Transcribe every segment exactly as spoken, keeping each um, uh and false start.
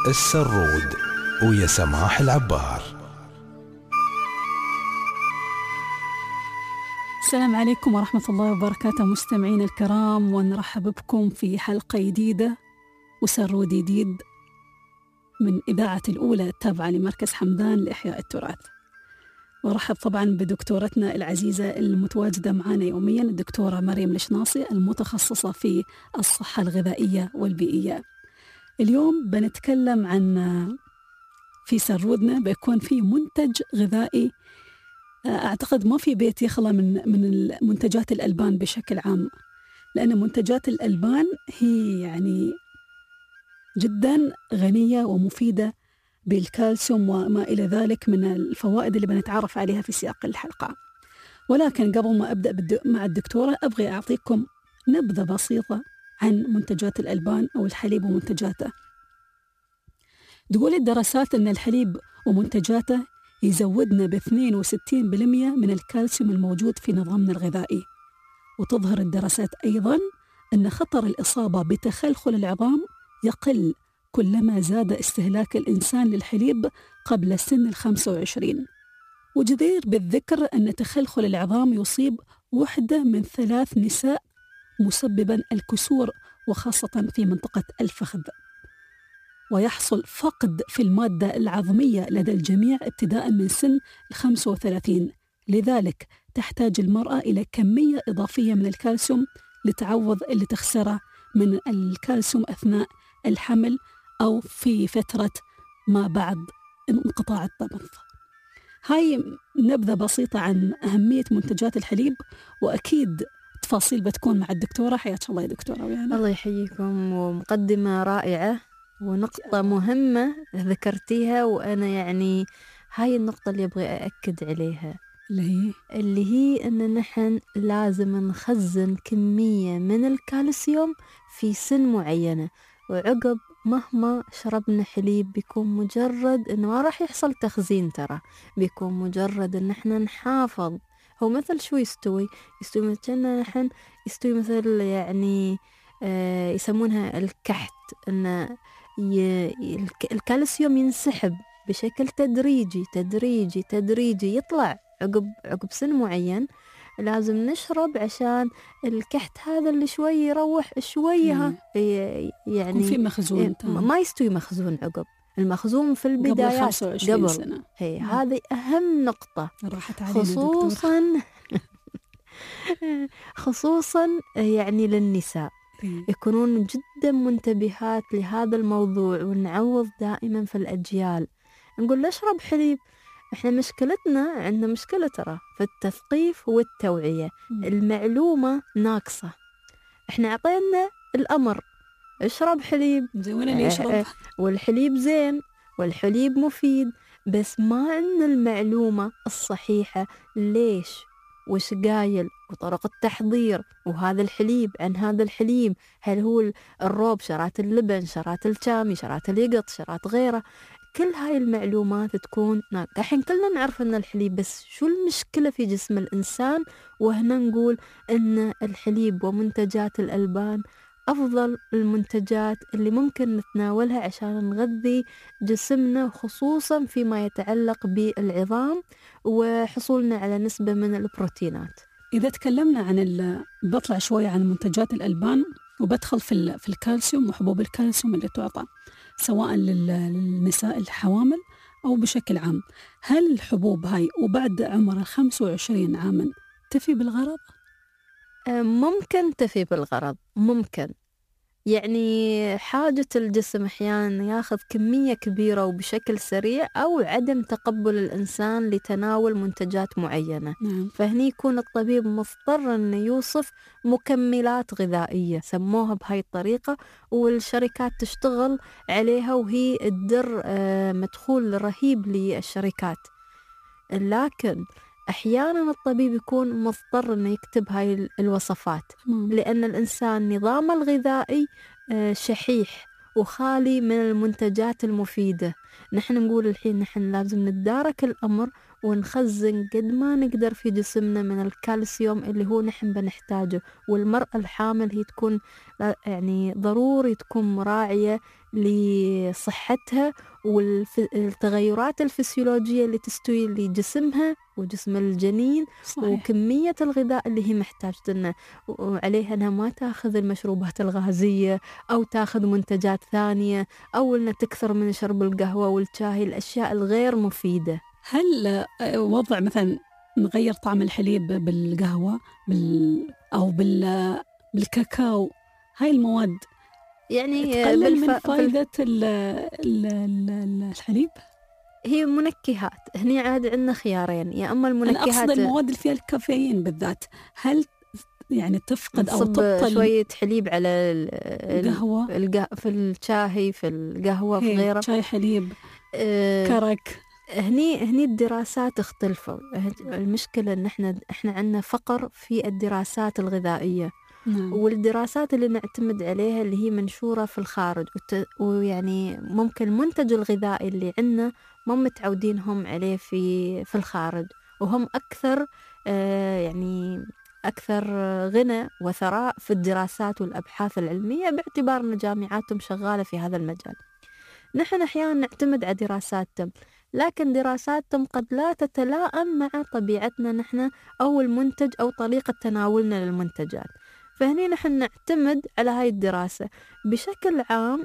السرود ويا سماح العبار. السلام عليكم ورحمة الله وبركاته مستمعين الكرام، ونرحب بكم في حلقة جديدة وسرود جديد من إذاعة الأولى التابعة لمركز حمدان لإحياء التراث. ورحب طبعا بدكتورتنا العزيزة المتواجدة معنا يوميا الدكتورة مريم الشناصي المتخصصة في الصحة الغذائية والبيئية. اليوم بنتكلم عن في سرودنا بيكون في منتج غذائي أعتقد ما في بيت يخلى من من منتجات الألبان بشكل عام، لأن منتجات الألبان هي يعني جدا غنية ومفيدة بالكالسيوم وما إلى ذلك من الفوائد اللي بنتعرف عليها في سياق الحلقة. ولكن قبل ما أبدأ مع الدكتورة أبغي أعطيكم نبذة بسيطة عن منتجات الألبان أو الحليب ومنتجاته. تقول الدراسات أن الحليب ومنتجاته يزودنا ب اثنين وستين بالمئة من الكالسيوم الموجود في نظامنا الغذائي. وتظهر الدراسات أيضا أن خطر الإصابة بتخلخل العظام يقل كلما زاد استهلاك الإنسان للحليب قبل سن الخمسة وعشرين. وجدير بالذكر أن تخلخل العظام يصيب واحدة من ثلاث نساء مسببا الكسور وخاصة في منطقة الفخذ، ويحصل فقد في المادة العظمية لدى الجميع ابتداء من سن الخمسة وثلاثين. لذلك تحتاج المرأة إلى كمية إضافية من الكالسيوم لتعوض اللي تخسره من الكالسيوم أثناء الحمل أو في فترة ما بعد انقطاع الطمث. هاي نبذة بسيطة عن أهمية منتجات الحليب، وأكيد تفاصيل بتكون مع الدكتورة. حياك الله يا دكتورة. ويانا. الله يحييكم، ومقدمة رائعة ونقطة مهمة ذكرتيها، وأنا يعني هاي النقطة اللي أبغي أأكد عليها اللي هي اللي هي أن نحن لازم نخزن كمية من الكالسيوم في سن معينة، وعقب مهما شربنا حليب بيكون مجرد أنه ما راح يحصل تخزين، ترى بيكون مجرد أن احنا نحافظ. هو مثل شو يستوي يستوي مثلنا نحن يستوي مثل يعني آه يسمونها الكحت، أن الكالسيوم ينسحب بشكل تدريجي تدريجي تدريجي يطلع عقب عقب سن معين. لازم نشرب عشان الكحت هذا اللي شوي يروح شوية يعني في مخزون ما يستوي مخزون عقب المخزون في البدايات قبل خمسة وعشرين قبل سنة. هي هذه أهم نقطة راحت علينا خصوصا خصوصا يعني للنساء يكونون جدا منتبهات لهذا الموضوع، ونعوض دائما في الأجيال نقول اشرب حليب. احنا مشكلتنا عندنا مشكلة ترى في التثقيف والتوعية. م. المعلومة ناقصة. احنا عطينا الأمر اشرب حليب زين اللي يشرب والحليب زين والحليب مفيد، بس ما عندنا المعلومة الصحيحة ليش وش قايل وطرق التحضير، وهذا الحليب عن هذا الحليب، هل هو الروب، شرات اللبن، شرات الشامي، شرات اليقط، شرات غيره. كل هاي المعلومات تكون ناقصة. الحين كلنا نعرف أن الحليب، بس شو المشكلة في جسم الإنسان؟ وهنا نقول أن الحليب ومنتجات الألبان أفضل المنتجات اللي ممكن نتناولها عشان نغذي جسمنا، خصوصا فيما يتعلق بالعظام وحصولنا على نسبة من البروتينات. إذا تكلمنا عن ال... بطلع شوية عن منتجات الألبان وبدخل في, ال... في الكالسيوم وحبوب الكالسيوم اللي تعطى سواء لل... للنساء الحوامل أو بشكل عام. هل الحبوب هاي وبعد عمر خمسة وعشرين عاما تفي بالغرض؟ ممكن تفي بالغرض، ممكن يعني حاجة الجسم أحيانا ياخذ كمية كبيرة وبشكل سريع، أو عدم تقبل الإنسان لتناول منتجات معينة. نعم. فهني يكون الطبيب مضطر أنه يوصف مكملات غذائية سموها بهاي الطريقة، والشركات تشتغل عليها وهي تدر مدخول رهيب للشركات. لكن أحيانا الطبيب يكون مضطر أنه يكتب هاي الوصفات مم. لأن الإنسان نظامه الغذائي شحيح وخالي من المنتجات المفيدة. نحن نقول الحين نحن لازم نتدارك الأمر ونخزن قد ما نقدر في جسمنا من الكالسيوم اللي هو نحن بنحتاجه. والمرأة الحامل هي تكون يعني ضروري تكون مراعية لصحتها والتغيرات الفسيولوجية اللي تستوي لجسمها وجسم الجنين. صحيح. وكمية الغذاء اللي هي محتاجة لنا، وعليها أنها ما تأخذ المشروبات الغازية أو تأخذ منتجات ثانية، أو أنها تكثر من شرب القهوة والشاي، الأشياء الغير مفيدة. هل وضع مثلا نغير طعم الحليب بالقهوة بال أو بال بالكاكاو، هاي المواد يعني تقلل بالف... من فائدة ال... ال... ال... الحليب؟ هي منكهات. هني عاد عندنا خيارين، يا أما أنا المنكهات أقصد المواد اللي فيها الكافيين بالذات، هل يعني تفقد أو نصب تبطل شوية حليب على ال- القهوة؟ القه... في الشاي، في القهوة، في هي غيره. شاي حليب آه، كرك. هني هني الدراسات اختلفوا. المشكلة إن إحنا إحنا عندنا فقر في الدراسات الغذائية. نعم. والدراسات اللي نعتمد عليها اللي هي منشورة في الخارج، وت... ويعني ممكن المنتج الغذائي اللي عندنا ما متعودينهم عليه في في الخارج، وهم أكثر آه يعني أكثر غنى وثراء في الدراسات والأبحاث العلمية، باعتبار أن جامعاتهم شغالة في هذا المجال. نحن أحيانا نعتمد على دراساتهم، لكن دراساتهم قد لا تتلائم مع طبيعتنا نحن أو المنتج أو طريقة تناولنا للمنتجات. فهني نحن نعتمد على هاي الدراسة. بشكل عام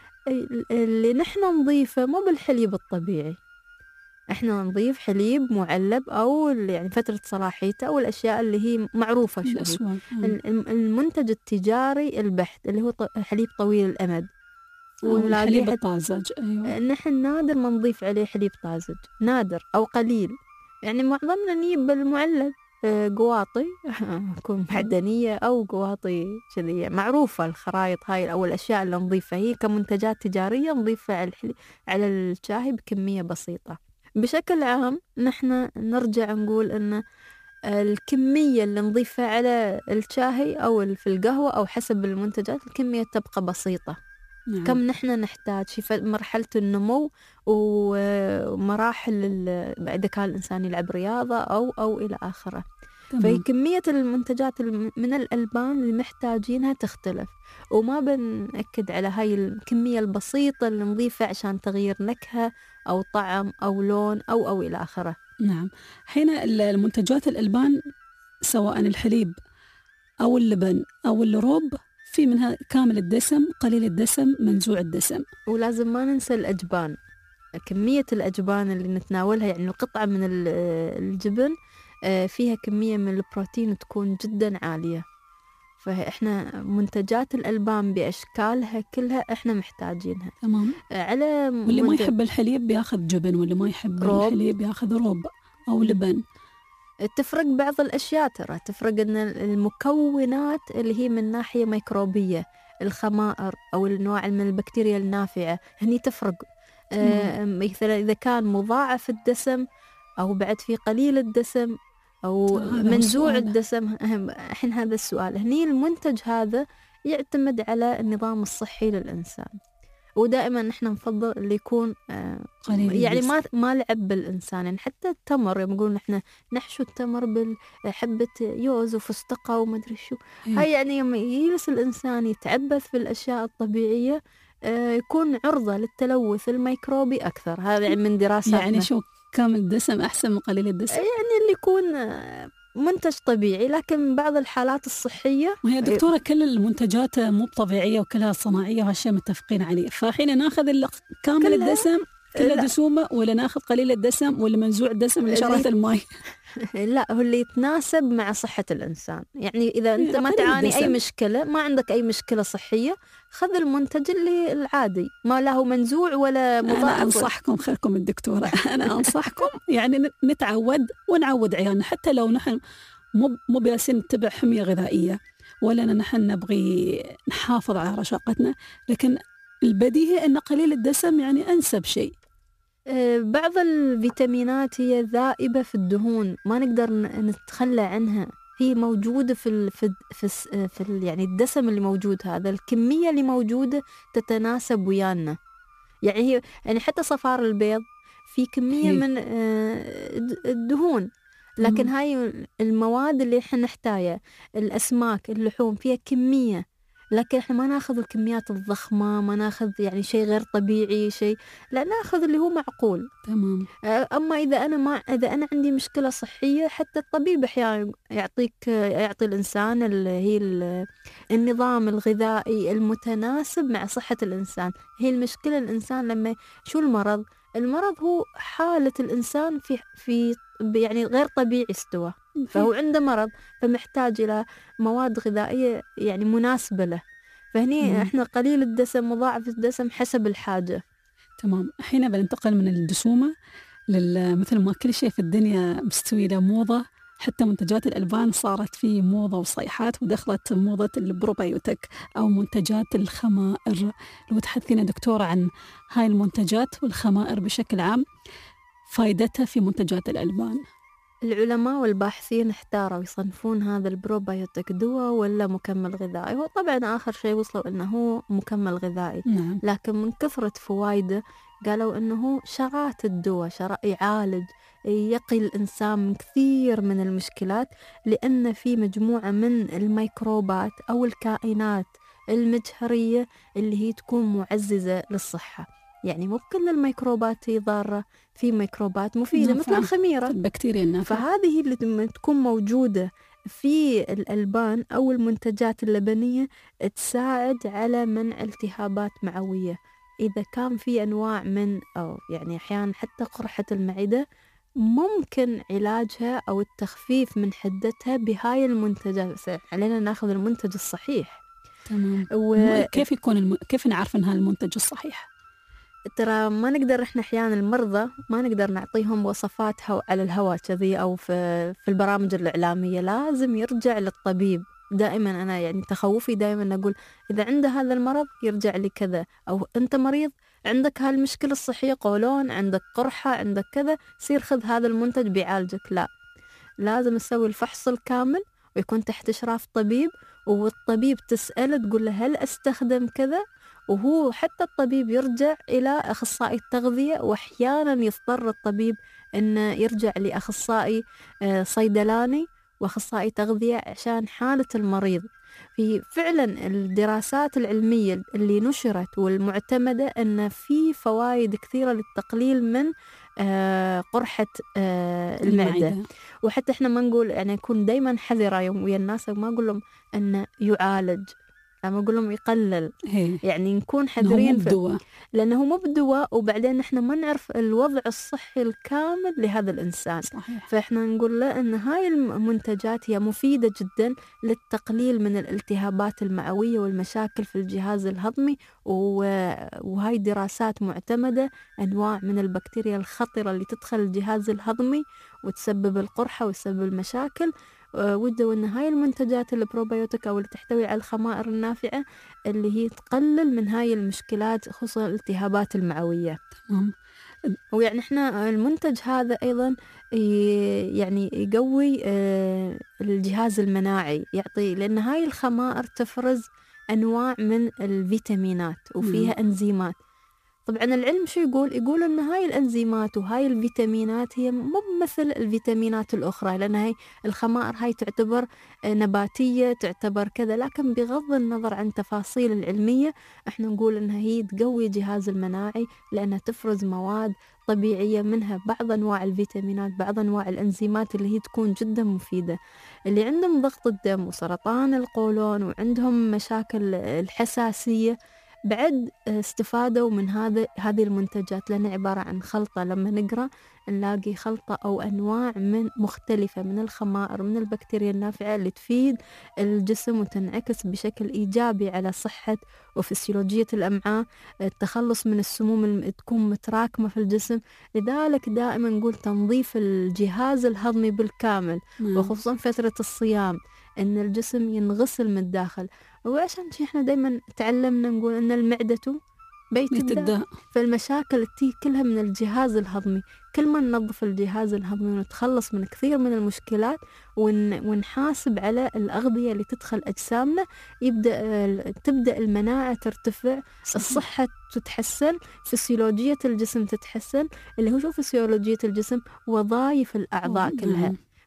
اللي نحن نضيفه مو بالحليب الطبيعي، احنا نضيف حليب معلب أو يعني فترة صلاحيته أو الأشياء اللي هي معروفة شوي. الأسواق. المنتج التجاري البحت اللي هو حليب طويل الأمد، والحليب الطازج. أيوة. نحن نادر ما نضيف عليه حليب طازج، نادر أو قليل. يعني معظمنا نجيب المعلب، قواطي تكون معدنية أو قواطي كذي معروفة. الخرايط هاي أو الأشياء اللي نضيفها هي كمنتجات تجارية نضيفها على الحلي على الشاي بكمية بسيطة. بشكل عام نحن نرجع نقول أن الكمية اللي نضيفها على الشاي أو في القهوة أو حسب المنتجات الكمية تبقى بسيطة. نعم. كم نحن نحتاج في مرحلة النمو ومراحل إذا كان الإنسان يلعب رياضة أو أو إلى آخره. فهي كمية المنتجات من الألبان اللي محتاجينها تختلف، وما بنأكد على هاي الكمية البسيطة اللي نضيفها عشان تغيير نكهة أو طعم أو لون أو أو إلى آخره. نعم. حين المنتجات الألبان سواء الحليب أو اللبن أو الروب في منها كامل الدسم، قليل الدسم، منزوع الدسم. ولازم ما ننسى الأجبان، كمية الأجبان اللي نتناولها، يعني القطعة من الجبن فيها كمية من البروتين تكون جدا عالية. فإحنا منتجات الألبان بأشكالها كلها إحنا محتاجينها. تمام. على واللي ما يحب الحليب بياخذ جبن، واللي ما يحب روب. الحليب بياخذ روب أو لبن. تفرق بعض الأشياء، ترى تفرق أن المكونات اللي هي من ناحية ميكروبية، الخمائر أو النوع من البكتيريا النافعة هني تفرق. آه مثلا إذا كان مضاعف الدسم أو بعد في قليل الدسم أو منزوع الدسم. الحين هذا السؤال. هني المنتج هذا يعتمد على النظام الصحي للإنسان، ودائما نحن نفضل اللي يكون آه يعني ما ما لعب بالإنسان. يعني حتى التمر يقولون نحن نحشو التمر بحبة يوز وفستقة وما أدري شو. هاي يعني لما يجلس الإنسان يتعبث في الأشياء الطبيعية آه يكون عرضة للتلوث الميكروبي أكثر. هذا يعني من دراساتنا. يعني شو كامل الدسم أحسن من قليل الدسم؟ يعني اللي يكون منتج طبيعي، لكن بعض الحالات الصحية. وهي دكتورة كل المنتجات مو طبيعية وكلها صناعية وهالشيء متفقين عليه. فحين ناخذ كامل الدسم كلها دسومة، ولا ناخذ قليل الدسم، ولا منزوع الدسم اللي شرات الماء؟ لا، هو اللي يتناسب مع صحة الإنسان. يعني إذا أنت ما تعاني أي مشكلة، ما عندك أي مشكلة صحية، خذ المنتج اللي العادي ما له منزوع ولا مضاعف. أنا أنصحكم خيركم الدكتورة أنا أنصحكم يعني نتعود ونعود عيالنا، حتى لو نحن مو مو بس نتبع حمية غذائية ولا نحن نبغي نحافظ على رشاقتنا، لكن البديهي أن قليل الدسم يعني أنسب شيء. بعض الفيتامينات هي ذائبة في الدهون، ما نقدر نتخلى عنها. هي موجودة في ال في في, في ال يعني الدسم اللي موجود، هذا الكمية اللي موجودة تتناسب ويانا. يعني هي يعني حتى صفار البيض في كمية من الدهون، لكن هاي المواد اللي احنا نحتاجها. الأسماك، اللحوم فيها كمية لكن احنا ما ناخذ الكميات الضخمة، ما ناخذ يعني شيء غير طبيعي، شيء لا، ناخذ اللي هو معقول. تمام. أما إذا أنا ما إذا أنا عندي مشكلة صحية، حتى الطبيب أحيانا يعطيك يعطي الإنسان اللي هي النظام الغذائي المتناسب مع صحة الإنسان. هي المشكلة الإنسان لما شو المرض؟ المرض هو حالة الإنسان في في يعني غير طبيعي استوى، فهو عنده مرض، فمحتاج إلى مواد غذائية يعني مناسبة له. فهني مم. إحنا قليل الدسم مضاعف الدسم حسب الحاجة. تمام. حين بننتقل من الدسومة لل مثل ما كل شيء في الدنيا مستوي له موضة، حتى منتجات الألبان صارت في موضة وصيحات، ودخلت موضة البروبايوتك أو منتجات الخمائر. لو تحدثينا دكتورة عن هاي المنتجات والخمائر بشكل عام، فائدتها في منتجات الألبان. العلماء والباحثين احتاروا يصنفون هذا البروبايوتك دواء ولا مكمل غذائي. وطبعا آخر شيء وصلوا أنه هو مكمل غذائي. نعم. لكن من كثرة فوائده قالوا أنه شرات الدواء، شراء يعالج، يقي الإنسان من كثير من المشكلات، لأن في مجموعة من الميكروبات أو الكائنات المجهرية اللي هي تكون معززة للصحة. يعني مو كل الميكروبات هي ضارة، في ميكروبات مفيدة مثل الخميرة، البكتيريا النافعة. فهذه اللي تكون موجودة في الألبان أو المنتجات اللبنية تساعد على منع التهابات معوية. إذا كان في أنواع من أو يعني أحيانا حتى قرحة المعدة، ممكن علاجها أو التخفيف من حدتها بهاي المنتجات. علينا ناخذ المنتج الصحيح. تمام. و... كيف يكون الم... كيف نعرف أن هذا المنتج الصحيح؟ ترى ما نقدر إحنا أحيانا المرضى ما نقدر نعطيهم وصفات على الهواء كذي أو في في البرامج الإعلامية. لازم يرجع للطبيب. دائما أنا يعني تخوفي دائما أقول إذا عنده هذا المرض يرجع لي كذا، أو أنت مريض عندك هالمشكلة الصحية، قولون عندك قرحة عندك كذا، سير خذ هذا المنتج بيعالجك. لا، لازم نسوي الفحص الكامل ويكون تحت إشراف طبيب، والطبيب تسأله تقول له هل أستخدم كذا، وهو حتى الطبيب يرجع إلى أخصائي التغذية. وأحيانا يضطر الطبيب أنه يرجع لأخصائي صيدلاني وأخصائي تغذية عشان حالة المريض. في فعلا الدراسات العلمية اللي نشرت والمعتمدة أن في فوائد كثيرة للتقليل من قرحة المعدة. وحتى إحنا ما نقول يعني نكون دايما حذرة يوم ويا الناس، وما أقول لهم أنه يعالج، أما أقول لهم يقلل. هي. يعني نكون حذرين في... لأنه مو بدواء، وبعدين إحنا ما نعرف الوضع الصحي الكامل لهذا الإنسان. صحيح. فإحنا نقول له أن هاي المنتجات هي مفيدة جدا للتقليل من الالتهابات المعوية والمشاكل في الجهاز الهضمي. وهاي دراسات معتمدة، أنواع من البكتيريا الخطرة اللي تدخل الجهاز الهضمي وتسبب القرحة وتسبب المشاكل. وده أن هاي المنتجات البروبايوتيك أو اللي تحتوي على الخمائر النافعة اللي هي تقلل من هاي المشكلات، خصوصا الالتهابات المعوية. تمام. ويعني إحنا المنتج هذا أيضا يعني يقوي الجهاز المناعي، يعطي، لأن هاي الخمائر تفرز أنواع من الفيتامينات وفيها م. أنزيمات. طبعا العلم شو يقول؟ يقول أن هاي الأنزيمات وهاي الفيتامينات هي مو مثل الفيتامينات الأخرى، لأن هاي الخمائر هاي تعتبر نباتية، تعتبر كذا. لكن بغض النظر عن تفاصيل العلمية، احنا نقول أنها هي تقوي الجهاز المناعي، لأنها تفرز مواد طبيعية، منها بعض أنواع الفيتامينات، بعض أنواع الأنزيمات اللي هي تكون جدا مفيدة. اللي عندهم ضغط الدم وسرطان القولون وعندهم مشاكل الحساسية بعد استفادوا من هذا هذه المنتجات، لأنها عبارة عن خلطة. لما نقرأ نلاقي خلطة أو أنواع من مختلفة من الخمائر من البكتيريا النافعة اللي تفيد الجسم وتنعكس بشكل إيجابي على صحة وفسيولوجية الأمعاء، التخلص من السموم اللي تكون متراكمة في الجسم. لذلك دائما نقول تنظيف الجهاز الهضمي بالكامل، وخصوصا فترة الصيام، أن الجسم ينغسل من الداخل. وعشان شي احنا دايما تعلمنا نقول ان المعدة بيت الداء، فالمشاكل تي كلها من الجهاز الهضمي. كل ما ننظف الجهاز الهضمي ونتخلص من كثير من المشكلات ون ونحاسب على الأغذية اللي تدخل أجسامنا، يبدأ تبدأ المناعة ترتفع، الصحة تتحسن، فسيولوجية الجسم تتحسن. اللي هو شو فسيولوجية الجسم؟ وظائف الأعضاء كلها.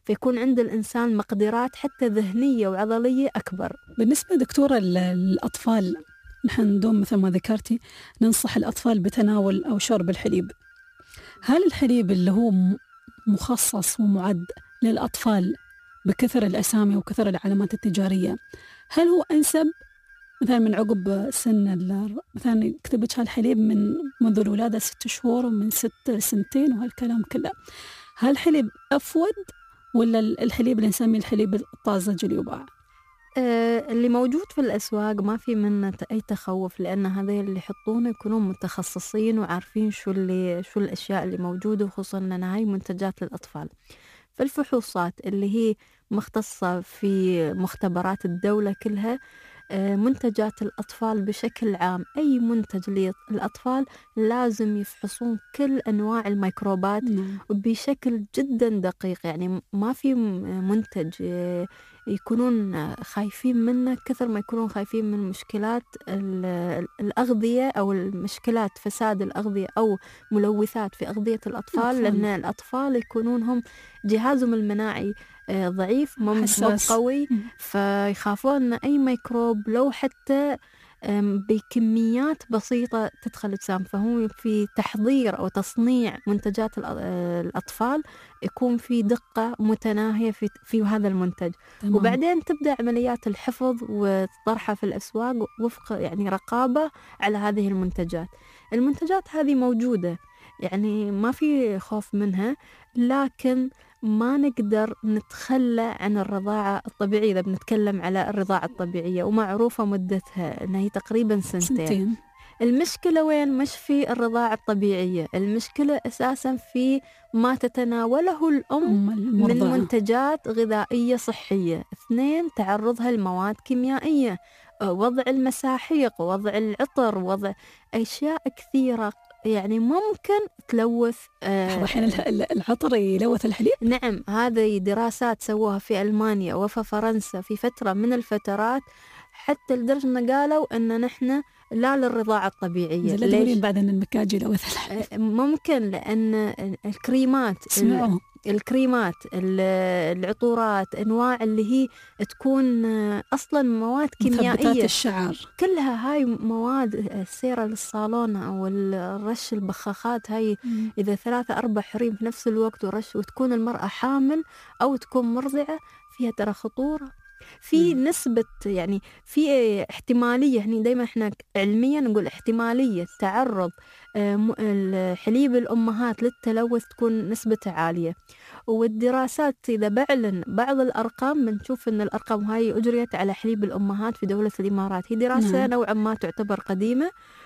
فيكون عند الإنسان مقدرات حتى ذهنية وعضلية أكبر. بالنسبة دكتورة للأطفال، نحن ندوم مثل ما ذكرتي ننصح الأطفال بتناول أو شرب الحليب. هل الحليب اللي هو مخصص ومعد للأطفال بكثر الأسامي وكثر العلامات التجارية، هل هو أنسب مثلا من عقب سن مثلا يكتبتش هالحليب من منذ الولادة ست شهور ومن ست سنتين وهالكلام كله، هل الحليب أفود ولا الحليب اللي نسميه الحليب الطازج اللي يباع؟ آه اللي موجود في الأسواق ما في منه أي تخوف، لأن هذا اللي يحطونه يكونون متخصصين وعارفين شو اللي شو الأشياء اللي موجودة، وخصوصا أن هاي منتجات للأطفال. فالفحوصات اللي هي مختصة في مختبرات الدولة كلها، منتجات الأطفال بشكل عام أي منتج للأطفال لازم يفحصون كل أنواع الميكروبات بشكل جدا دقيق. يعني ما في منتج يكونون خايفين منه كثر ما يكونون خايفين من مشكلات الأغذية أو المشكلات فساد الأغذية أو ملوثات في أغذية الأطفال، لأن الأطفال يكونون هم جهازهم المناعي ضعيف مو قوي، فيخافون أن أي ميكروب لو حتى بكميات بسيطة تدخل الجسم. فهو في تحضير أو تصنيع منتجات الأطفال يكون في دقة متناهية في, في هذا المنتج. تمام. وبعدين تبدأ عمليات الحفظ وطرحها في الأسواق وفق يعني رقابة على هذه المنتجات. المنتجات هذه موجودة يعني ما في خوف منها، لكن ما نقدر نتخلى عن الرضاعة الطبيعية إذا بنتكلم على الرضاعة الطبيعية، ومعروفة مدتها أنها تقريبا سنتين. سنتين. المشكلة وين؟ مش في الرضاعة الطبيعية، المشكلة أساسا في ما تتناوله الأم من منتجات غذائية صحية. اثنين، تعرضها لمواد كيميائية، وضع المساحيق، وضع العطر، وضع أشياء كثيرة يعني ممكن تلوث. الحين العطر يلوث الحليب؟ نعم، هذه دراسات سووها في ألمانيا وفي فرنسا في فترة من الفترات، حتى لدرجة أن قالوا أن نحن لا للرضاعة الطبيعية. لا تقولين بعد أن المكاجي يلوث الحليب؟ ممكن، لأن الكريمات سمعوا. الكريمات، العطورات، أنواع اللي هي تكون أصلا مواد كيميائية، مثبتات الشعر، كلها هاي مواد السيرة للصالون أو الرش البخاخات هاي. م. إذا ثلاثة أربع حريم في نفس الوقت ورش، وتكون المرأة حامل أو تكون مرضعة، فيها ترى خطورة. في م. نسبة يعني في احتمالية، يعني دايما احنا علميا نقول احتمالية تعرض حليب الأمهات للتلوث تكون نسبتها عالية. والدراسات إذا بعلن بعض الأرقام بنشوف أن الأرقام هاي أجريت على حليب الأمهات في دولة الإمارات. هي دراسة م. نوعا ما تعتبر قديمة،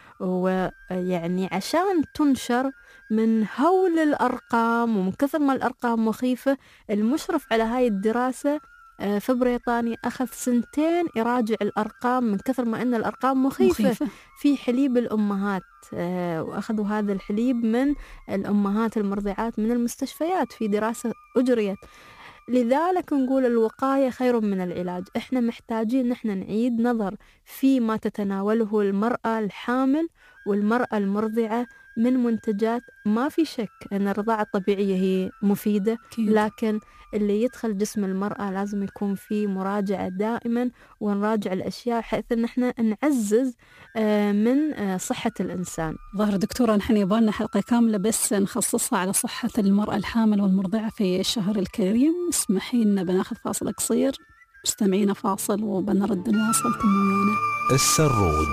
ويعني عشان تنشر من هول الأرقام ومن كثر ما الأرقام مخيفة، المشرف على هاي الدراسة في بريطانيا أخذ سنتين يراجع الأرقام من كثر ما أن الأرقام مخيفة, مخيفة. في حليب الأمهات. وأخذوا هذا الحليب من الأمهات المرضعات من المستشفيات في دراسة أجريت. لذلك نقول الوقاية خير من العلاج. إحنا محتاجين نحن نعيد نظر في ما تتناوله المرأة الحامل والمرأة المرضعة من منتجات. ما في شك أن الرضاعة الطبيعية هي مفيدة، لكن اللي يدخل جسم المرأة لازم يكون فيه مراجعة دائما، ونراجع الأشياء حيث أن احنا نعزز من صحة الإنسان. ظهر دكتورة نحن يبالنا حلقة كاملة بس نخصصها على صحة المرأة الحامل والمرضعة في الشهر الكريم. اسمحي لنا بناخذ فاصل قصير، مستمعينا فاصل وبنرد نواصل. تمويانا السرود.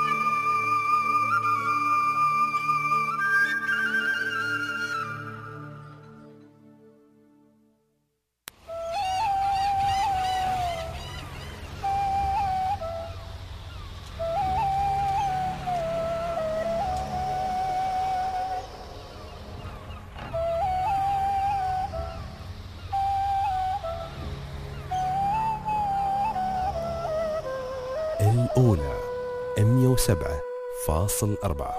الأولى مية وسبعة فاصل أربعة.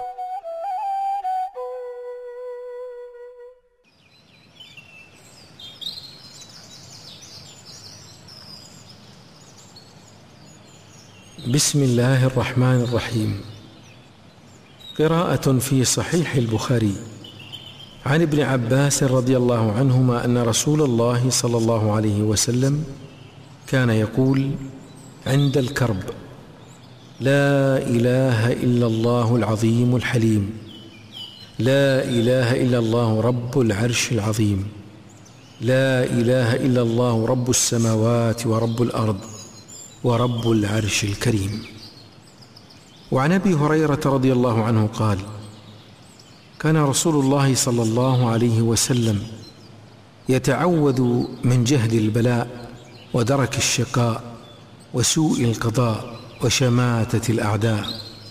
بسم الله الرحمن الرحيم. قراءة في صحيح البخاري عن ابن عباس رضي الله عنهما أن رسول الله صلى الله عليه وسلم كان يقول عند الكرب: لا إله إلا الله العظيم الحليم، لا إله إلا الله رب العرش العظيم، لا إله إلا الله رب السماوات ورب الأرض ورب العرش الكريم. وعن أبي هريرة رضي الله عنه قال: كان رسول الله صلى الله عليه وسلم يتعوذ من جهد البلاء ودرك الشقاء وسوء القضاء وشماتة الأعداء.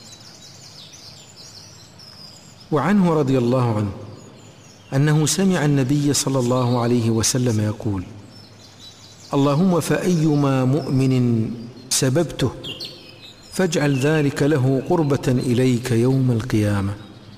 وعنه رضي الله عنه أنه سمع النبي صلى الله عليه وسلم يقول: اللهم فأيما مؤمن سببته فاجعل ذلك له قربة إليك يوم القيامة.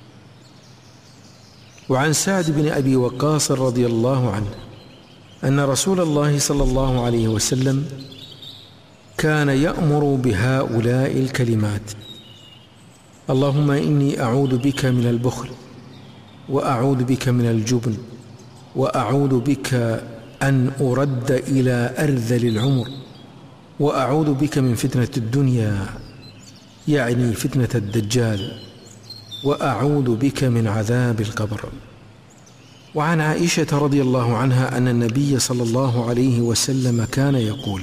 وعن سعد بن أبي وقاص رضي الله عنه أن رسول الله صلى الله عليه وسلم كان يأمر بهؤلاء الكلمات: اللهم إني أعوذ بك من البخل، وأعوذ بك من الجبن، وأعوذ بك أن أرد إلى أرذل العمر، وأعوذ بك من فتنة الدنيا يعني فتنة الدجال، وأعوذ بك من عذاب القبر. وعن عائشة رضي الله عنها أن النبي صلى الله عليه وسلم كان يقول: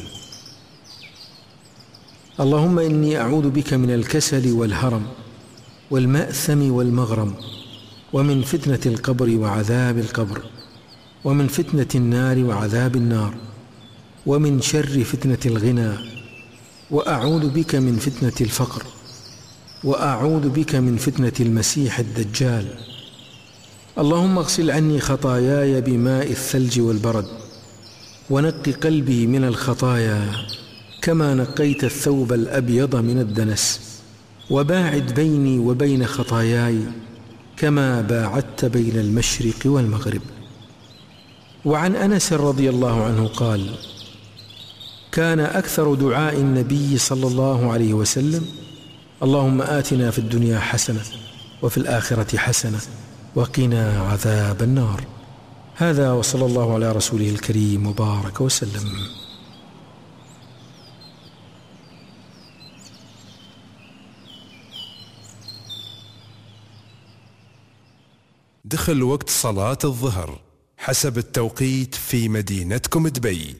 اللهم إني أعوذ بك من الكسل والهرم والمأثم والمغرم، ومن فتنة القبر وعذاب القبر، ومن فتنة النار وعذاب النار، ومن شر فتنة الغنى، وأعوذ بك من فتنة الفقر، وأعوذ بك من فتنة المسيح الدجال. اللهم اغسل عني خطاياي بماء الثلج والبرد، ونق قلبي من الخطايا كما نقيت الثوب الأبيض من الدنس، وباعد بيني وبين خطاياي كما باعدت بين المشرق والمغرب. وعن أنس رضي الله عنه قال: كان أكثر دعاء النبي صلى الله عليه وسلم: اللهم آتنا في الدنيا حسنة وفي الآخرة حسنة وقنا عذاب النار. هذا وصلى الله على رسوله الكريم وبارك وسلم. دخل وقت صلاة الظهر حسب التوقيت في مدينتكم دبي.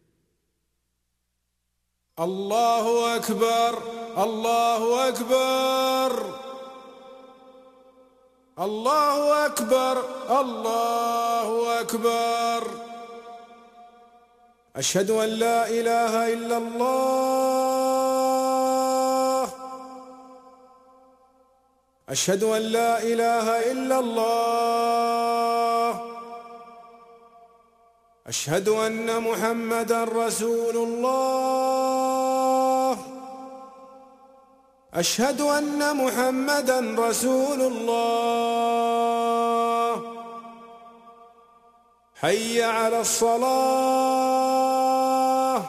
الله أكبر، الله أكبر، الله أكبر، الله أكبر. أشهد أن لا إله إلا الله، أشهد أن لا إله إلا الله، أشهد أن محمدًا رسول الله، أشهد أن محمدًا رسول الله. حي على الصلاة،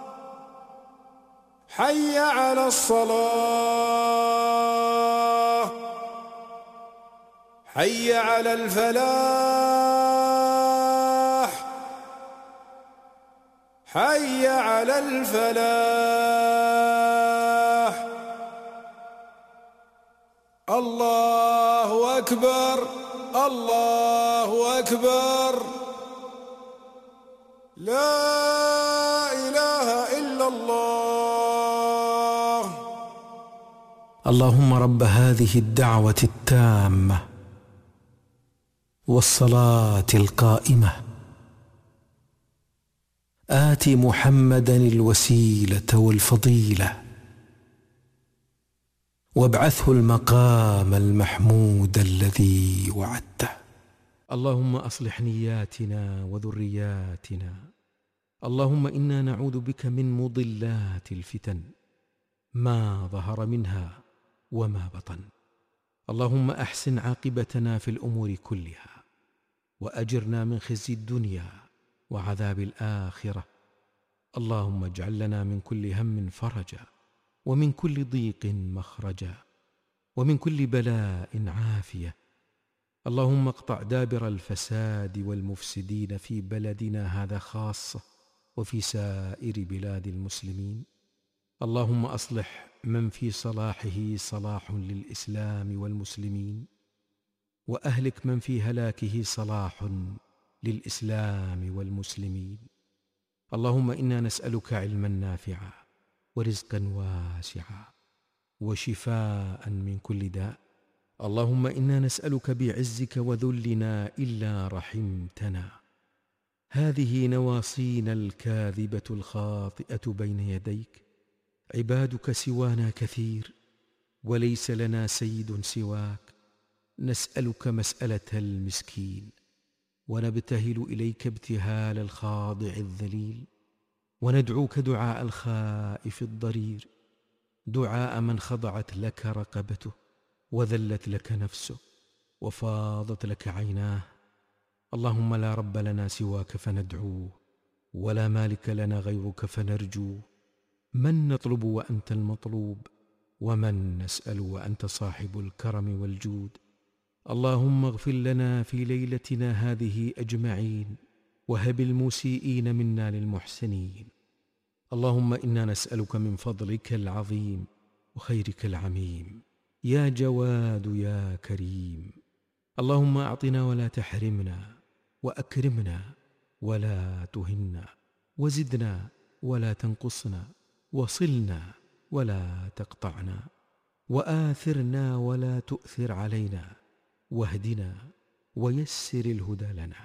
حي على الصلاة، حي على الفلاح، حي على الفلاح. الله أكبر، الله أكبر، لا إله إلا الله. اللهم رب هذه الدعوة التامة والصلاة القائمة آت محمدا الوسيلة والفضيلة وابعثه المقام المحمود الذي وعدته. اللهم أصلح نياتنا وذرياتنا. اللهم إنا نعوذ بك من مضلات الفتن ما ظهر منها وما بطن. اللهم أحسن عاقبتنا في الأمور كلها، وأجرنا من خزي الدنيا وعذاب الآخرة. اللهم اجعل لنا من كل هم فرجا، ومن كل ضيق مخرجا، ومن كل بلاء عافية، اللهم اقطع دابر الفساد والمفسدين في بلدنا هذا خاصة وفي سائر بلاد المسلمين. اللهم أصلح من في صلاحه صلاح للإسلام والمسلمين، وأهلك من في هلاكه صلاح للإسلام والمسلمين. اللهم إنا نسألك علما نافعا ورزقا واسعا وشفاء من كل داء. اللهم إنا نسألك بعزك وذلنا إلا رحمتنا. هذه نواصينا الكاذبة الخاطئة بين يديك، عبادك سوانا كثير وليس لنا سيد سواك. نسألك مسألة المسكين، ونبتهل إليك ابتهال الخاضع الذليل، وندعوك دعاء الخائف الضرير، دعاء من خضعت لك رقبته وذلت لك نفسه وفاضت لك عيناه. اللهم لا رب لنا سواك فندعوه، ولا مالك لنا غيرك فنرجوه. من نطلب وأنت المطلوب، ومن نسأل وأنت صاحب الكرم والجود. اللهم اغفر لنا في ليلتنا هذه أجمعين، وهب المسيئين منا للمحسنين. اللهم إنا نسألك من فضلك العظيم وخيرك العميم، يا جواد يا كريم. اللهم أعطنا ولا تحرمنا، وأكرمنا ولا تهنا، وزدنا ولا تنقصنا، وصلنا ولا تقطعنا، وآثرنا ولا تؤثر علينا، واهدنا ويسر الهدى لنا.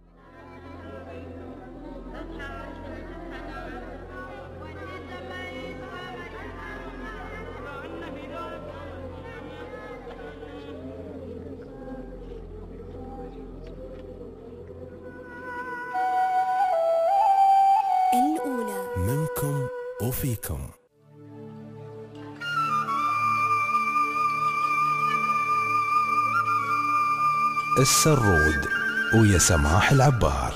الأولى منكم وفيكم. السرود ويا سماح العبار.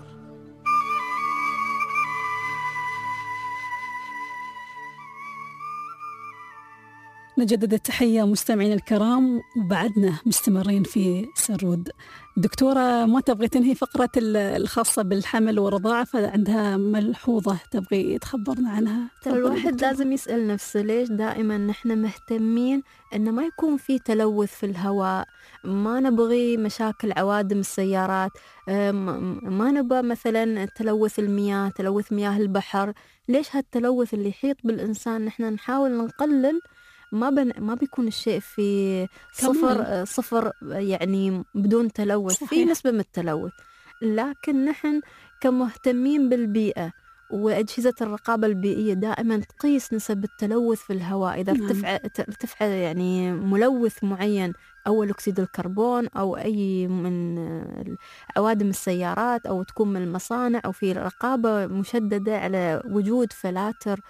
نجدد التحية مستمعين الكرام، وبعدنا مستمرين في سرود. دكتورة، ما تبغي تنهي فقرة الخاصة بالحمل والرضاعة؟ فعندها ملحوظة تبغي تخبرنا عنها. الواحد لازم يسأل نفسه ليش دائما نحن مهتمين أن ما يكون في تلوث في الهواء. ما نبغي مشاكل عوادم السيارات، ما نبغى مثلا تلوث المياه، تلوث مياه البحر. ليش هالتلوث اللي يحيط بالإنسان نحن نحاول نقلل؟ ما بن... ما بيكون الشيء في صفر صفر يعني بدون تلوث. صحيح. في نسبة من التلوث، لكن نحن كمهتمين بالبيئة وأجهزة الرقابة البيئية دائما تقيس نسب التلوث في الهواء. إذا ارتفع ارتفع يعني ملوث معين، أو أكسيد الكربون أو أي من عوادم السيارات، أو تكون من المصانع، أو في رقابة مشددة على وجود فلاتر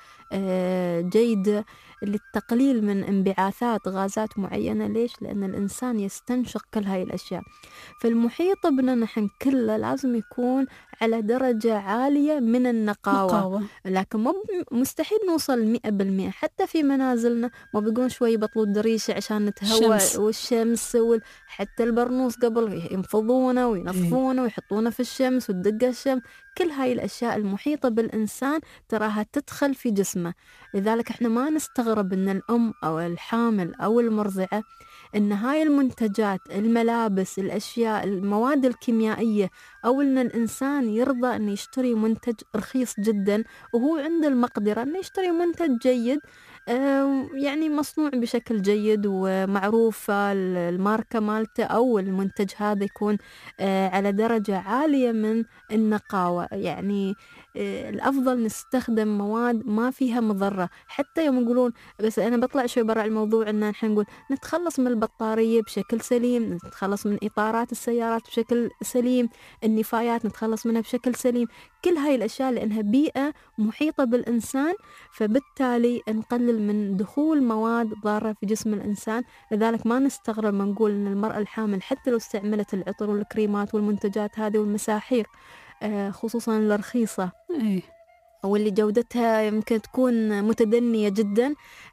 جيدة للتقليل من انبعاثات غازات معينة. ليش؟ لأن الإنسان يستنشق كل هاي الأشياء. فالمحيط بنا نحن كله لازم يكون على درجة عالية من النقاوة. نقاوة. لكن ما مستحيل نوصل مئة بالمئة. حتى في منازلنا ما بيقولون شوي بطلوا الدريشة عشان نتهوى، والشمس وال... حتى البرنوس قبل ينفضونه وينظفونه ويحطونه في الشمس وتدق الشمس. كل هاي الأشياء المحيطة بالإنسان تراها تدخل في جسمه. لذلك احنا ما نستغرب ان الأم أو الحامل أو المرضعة ان هاي المنتجات، الملابس، الأشياء، المواد الكيميائية، أو ان الإنسان يرضى ان يشتري منتج رخيص جدا وهو عنده المقدرة ان يشتري منتج جيد، يعني مصنوع بشكل جيد ومعروف الماركة مالته، أو المنتج هذا يكون على درجة عالية من النقاوة. يعني الأفضل نستخدم مواد ما فيها مضرة. حتى يوم يقولون، بس أنا بطلع شوي برا الموضوع، إن نحن نقول نتخلص من البطارية بشكل سليم، نتخلص من إطارات السيارات بشكل سليم، النفايات نتخلص منها بشكل سليم. كل هاي الأشياء لأنها بيئة محيطة بالإنسان، فبالتالي نقلل من دخول مواد ضارة في جسم الإنسان. لذلك ما نستغرب ما نقول إن المرأة الحامل حتى لو استعملت العطر والكريمات والمنتجات هذه والمساحيق، خصوصا الرخيصة، إيه واللي جودتها يمكن تكون متدنية جدا،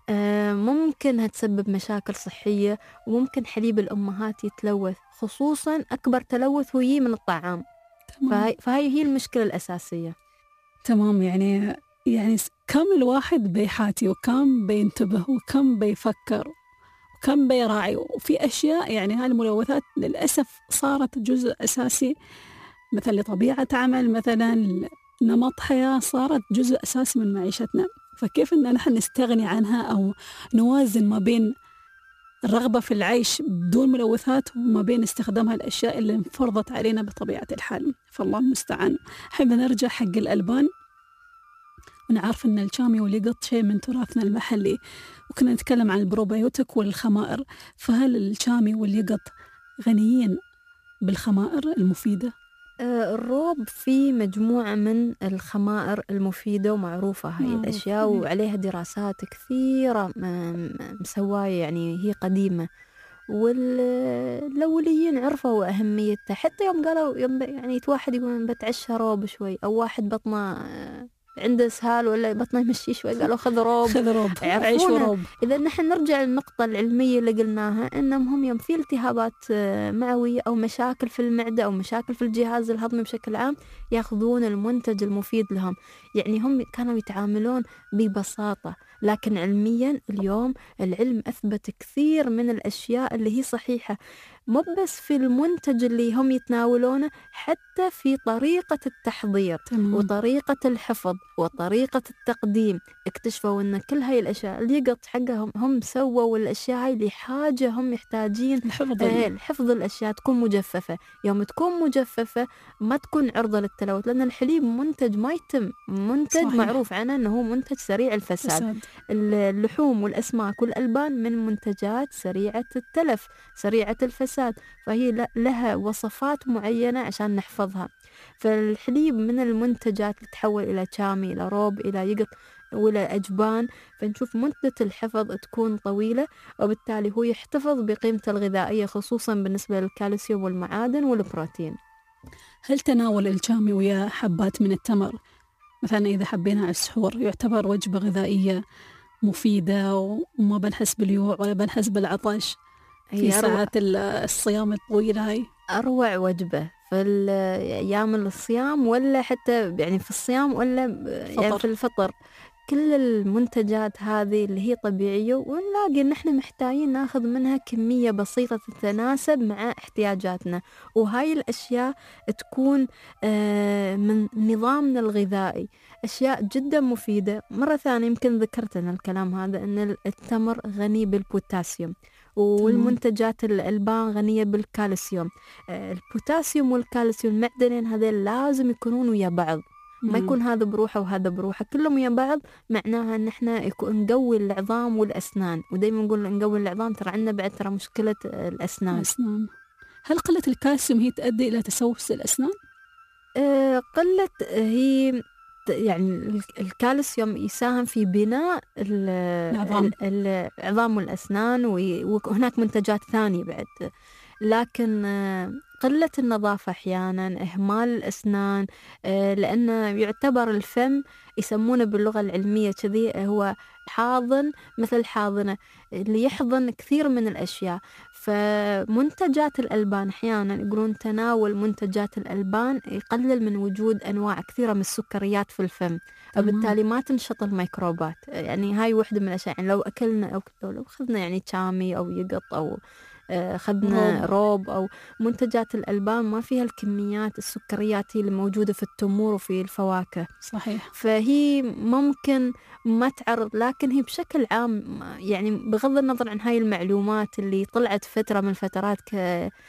ممكن تسبب مشاكل صحية، وممكن حليب الأمهات يتلوث، خصوصا أكبر تلوث هو يجي من الطعام. فهي, فهي هي المشكلة الأساسية. تمام. يعني يعني كم الواحد بيحاتي وكم بينتبه وكم بيفكر وكم بيراعي، وفي أشياء يعني هاي الملوثات للأسف صارت جزء أساسي، مثل لطبيعة عمل، مثلا نمط حياة، صارت جزء أساسي من معيشتنا. فكيف أن نحن نستغني عنها أو نوازن ما بين الرغبة في العيش بدون ملوثات وما بين استخدامها الأشياء اللي انفرضت علينا بطبيعة الحال؟ فالله المستعان. حابة نرجع حق الألبان، ونعرف أن الشامي واليقط شيء من تراثنا المحلي، وكنا نتكلم عن البروبيوتيك والخمائر. فهل الشامي واليقط غنيين بالخمائر المفيدة؟ الروب فيه مجموعة من الخمائر المفيدة ومعروفة هاي معروف. الأشياء، وعليها دراسات كثيرة مسواية، يعني هي قديمة، والأوليين عرفوا أهميتها. حتى يوم قالوا يوم يعني واحد يقول بتعشى روب شوي، أو واحد بطنه عنده اسهال ولا بطنه يمشي شوي، قالوا خذ روب خذ روب، عيش وروب. إذا نحن نرجع للنقطة العلمية اللي قلناها، إنهم هم يوم في التهابات معوية أو مشاكل في المعدة أو مشاكل في الجهاز الهضمي بشكل عام، يأخذون المنتج المفيد لهم. يعني هم كانوا يتعاملون ببساطة، لكن علميا اليوم العلم أثبت كثير من الأشياء اللي هي صحيحة، مو بس في المنتج اللي هم يتناولونه، حتى في طريقة التحضير تمام. وطريقة الحفظ وطريقة التقديم. اكتشفوا أن كل هاي الأشياء اللي قط حقهم هم سووا الأشياء هاي لحاجة هم محتاجين الحفظ آه الحفظ الأشياء تكون مجففة. يوم تكون مجففة ما تكون عرضة للتلوث، لأن الحليب منتج ما يتم منتج صحيح. معروف عنه أنه منتج سريع الفساد. فساد. اللحوم والأسماك والألبان من منتجات سريعة التلف، سريعة الفساد، فهي لها وصفات معينة عشان نحفظها. فالحليب من المنتجات اللي تحول إلى شامي، إلى روب، إلى يقط، وإلى أجبان، فنشوف مدة الحفظ تكون طويلة، وبالتالي هو يحتفظ بقيمته الغذائية، خصوصا بالنسبة للكالسيوم والمعادن والبروتين. هل تناول الشامي ويا حبات من التمر مثلا إذا حبينا على السحور يعتبر وجبة غذائية مفيدة وما بنحس بالجوع ولا بنحس بالعطش في ساعات الصيام الطويلة؟ هاي أروع وجبة في أيام الصيام، ولا حتى يعني في الصيام، ولا يعني في الفطر. كل المنتجات هذه اللي هي طبيعية، ونلاقي إن إحنا محتاجين ناخذ منها كمية بسيطة تتناسب مع احتياجاتنا، وهاي الأشياء تكون من نظامنا الغذائي، أشياء جدا مفيدة. مرة ثانية يمكن ذكرت أنا الكلام هذا، أن التمر غني بالبوتاسيوم، والمنتجات الألبان غنية بالكالسيوم. البوتاسيوم والكالسيوم المعدنين هذين لازم يكونون ويا بعض، ما يكون هذا بروحه وهذا بروحه، كلهم ويا بعض. معناها ان احنا نقوي العظام والاسنان، ودايما نقول نقوي العظام، ترى عندنا بعد ترى مشكله الاسنان. الأسنان. هل قله الكالسيوم هي تؤدي الى تسوس الاسنان؟ آه قله هي يعني الكالسيوم يساهم في بناء العظام, العظام والاسنان، وهناك منتجات ثانيه بعد، لكن قلة النظافة أحيانا، إهمال الأسنان، لأن يعتبر الفم يسمونه باللغة العلمية كذي هو حاضن، مثل حاضنة اللي يحضن كثير من الأشياء. فمنتجات الألبان أحيانا يقولون تناول منتجات الألبان يقلل من وجود أنواع كثيرة من السكريات في الفم، وبالتالي ما تنشط الميكروبات. يعني هاي واحدة من الأشياء، يعني لو أكلنا أو لو أخذنا يعني شامي أو يقط أو أخذنا روب أو منتجات الألبان، ما فيها الكميات السكريات اللي موجودة في التمور وفي الفواكه. صحيح. فهي ممكن ما تعرض، لكن هي بشكل عام يعني بغض النظر عن هاي المعلومات اللي طلعت فترة من الفترات ك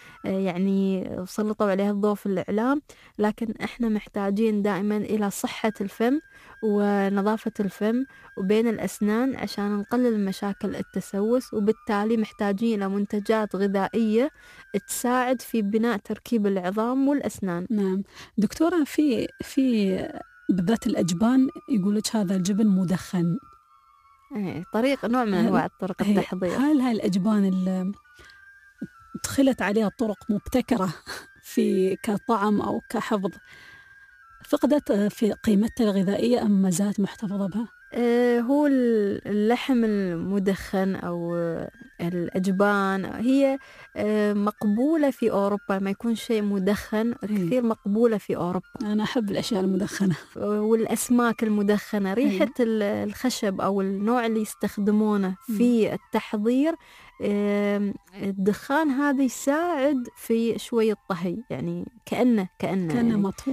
يعني سلطوا عليها الضوء في الإعلام، لكن إحنا محتاجين دائما إلى صحة الفم ونظافة الفم وبين الأسنان عشان نقلل مشاكل التسوس، وبالتالي محتاجين إلى منتجات غذائية تساعد في بناء تركيب العظام والأسنان. نعم دكتورة، في في بالذات الأجبان يقولك هذا الجبن مدخن. ايه طريق نوع من أنواع طرق التحضير. هل هاي الأجبان اللي دخلت عليها طرق مبتكرة في كطعم أو كحفظ فقدت في قيمتها الغذائية أم ما زالت محتفظة بها؟ آه، هو اللحم المدخن أو الأجبان هي آه، مقبولة في أوروبا، ما يكون شيء مدخن كثير مقبولة في أوروبا. أنا أحب الأشياء المدخنة والأسماك المدخنة، ريحة الخشب أو النوع اللي يستخدمونه في التحضير، الدخان هذا يساعد في شوية طهي، يعني كأنه كأنه كأنه يعني مطهو،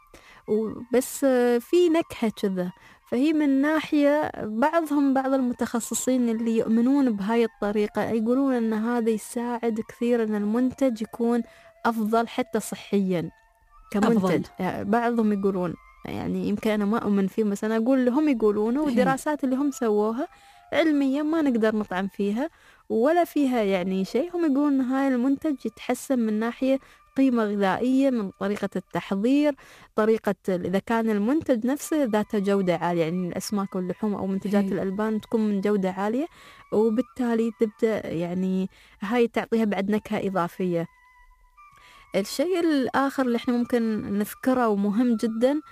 بس في نكهة كذا. فهي من ناحية بعضهم بعض المتخصصين اللي يؤمنون بهاي الطريقة يقولون أن هذا يساعد كثير أن المنتج يكون أفضل حتى صحيا كمنتج. يعني بعضهم يقولون، يعني يمكن أنا ما أؤمن فيه، بس أنا أقول لهم يقولونه، والدراسات اللي هم سووها علميا ما نقدر نطعن فيها ولا فيها يعني شيء. هم يقولون أن هاي المنتج يتحسن من ناحية قيمة غذائية، من طريقة التحضير، طريقة إذا كان المنتج نفسه ذات جودة عالية، يعني الأسماك واللحوم أو منتجات هي. الألبان تكون من جودة عالية، وبالتالي تبدأ يعني هاي تعطيها بعد نكهة إضافية. الشيء الآخر اللي احنا ممكن نذكره ومهم جدا،